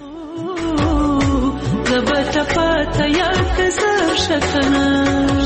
زبط پاتا یا کسر شکنه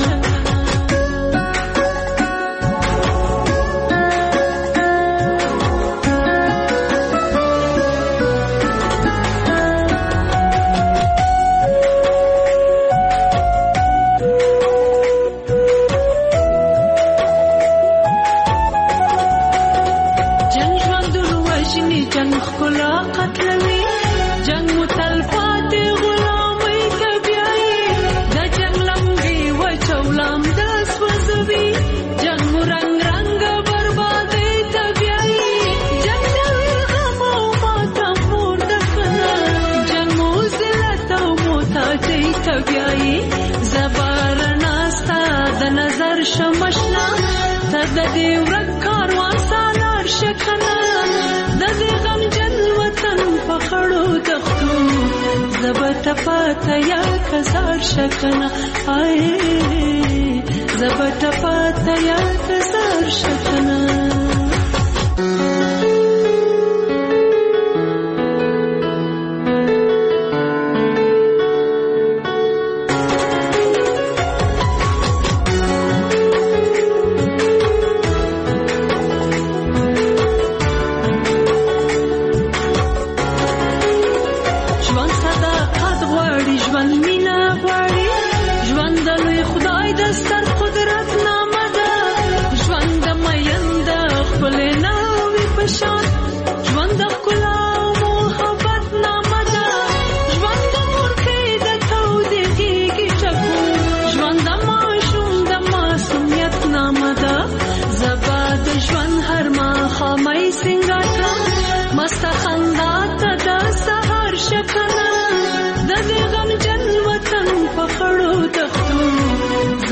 جنگ ژوندون وژني، جنگ ښکلا قتلوي، جنگ متلفات غلامي کبیایي، د جنگ لمبي وچولام داس وزوي، جنگ رنگ رنگ بربادي تبیایي، جنگ نوی غم او ماتم مورد کنه، جنگ موزلت او محتاجي تبیایي، زبار ناستا د نظر شمشنا ته د دې ورک کاروان سالار شکنه، د دې غمجن وطن په خړو دښتو زبته پاته یا کزار شکنه، آی زبته پاته یا کزار شکنه. ژوند د مور کې د تودې کېږي ټکو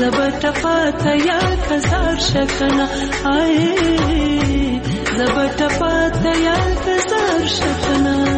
زبط پاتا یا کزار شکنا زبط پاتا یا کزار شکنا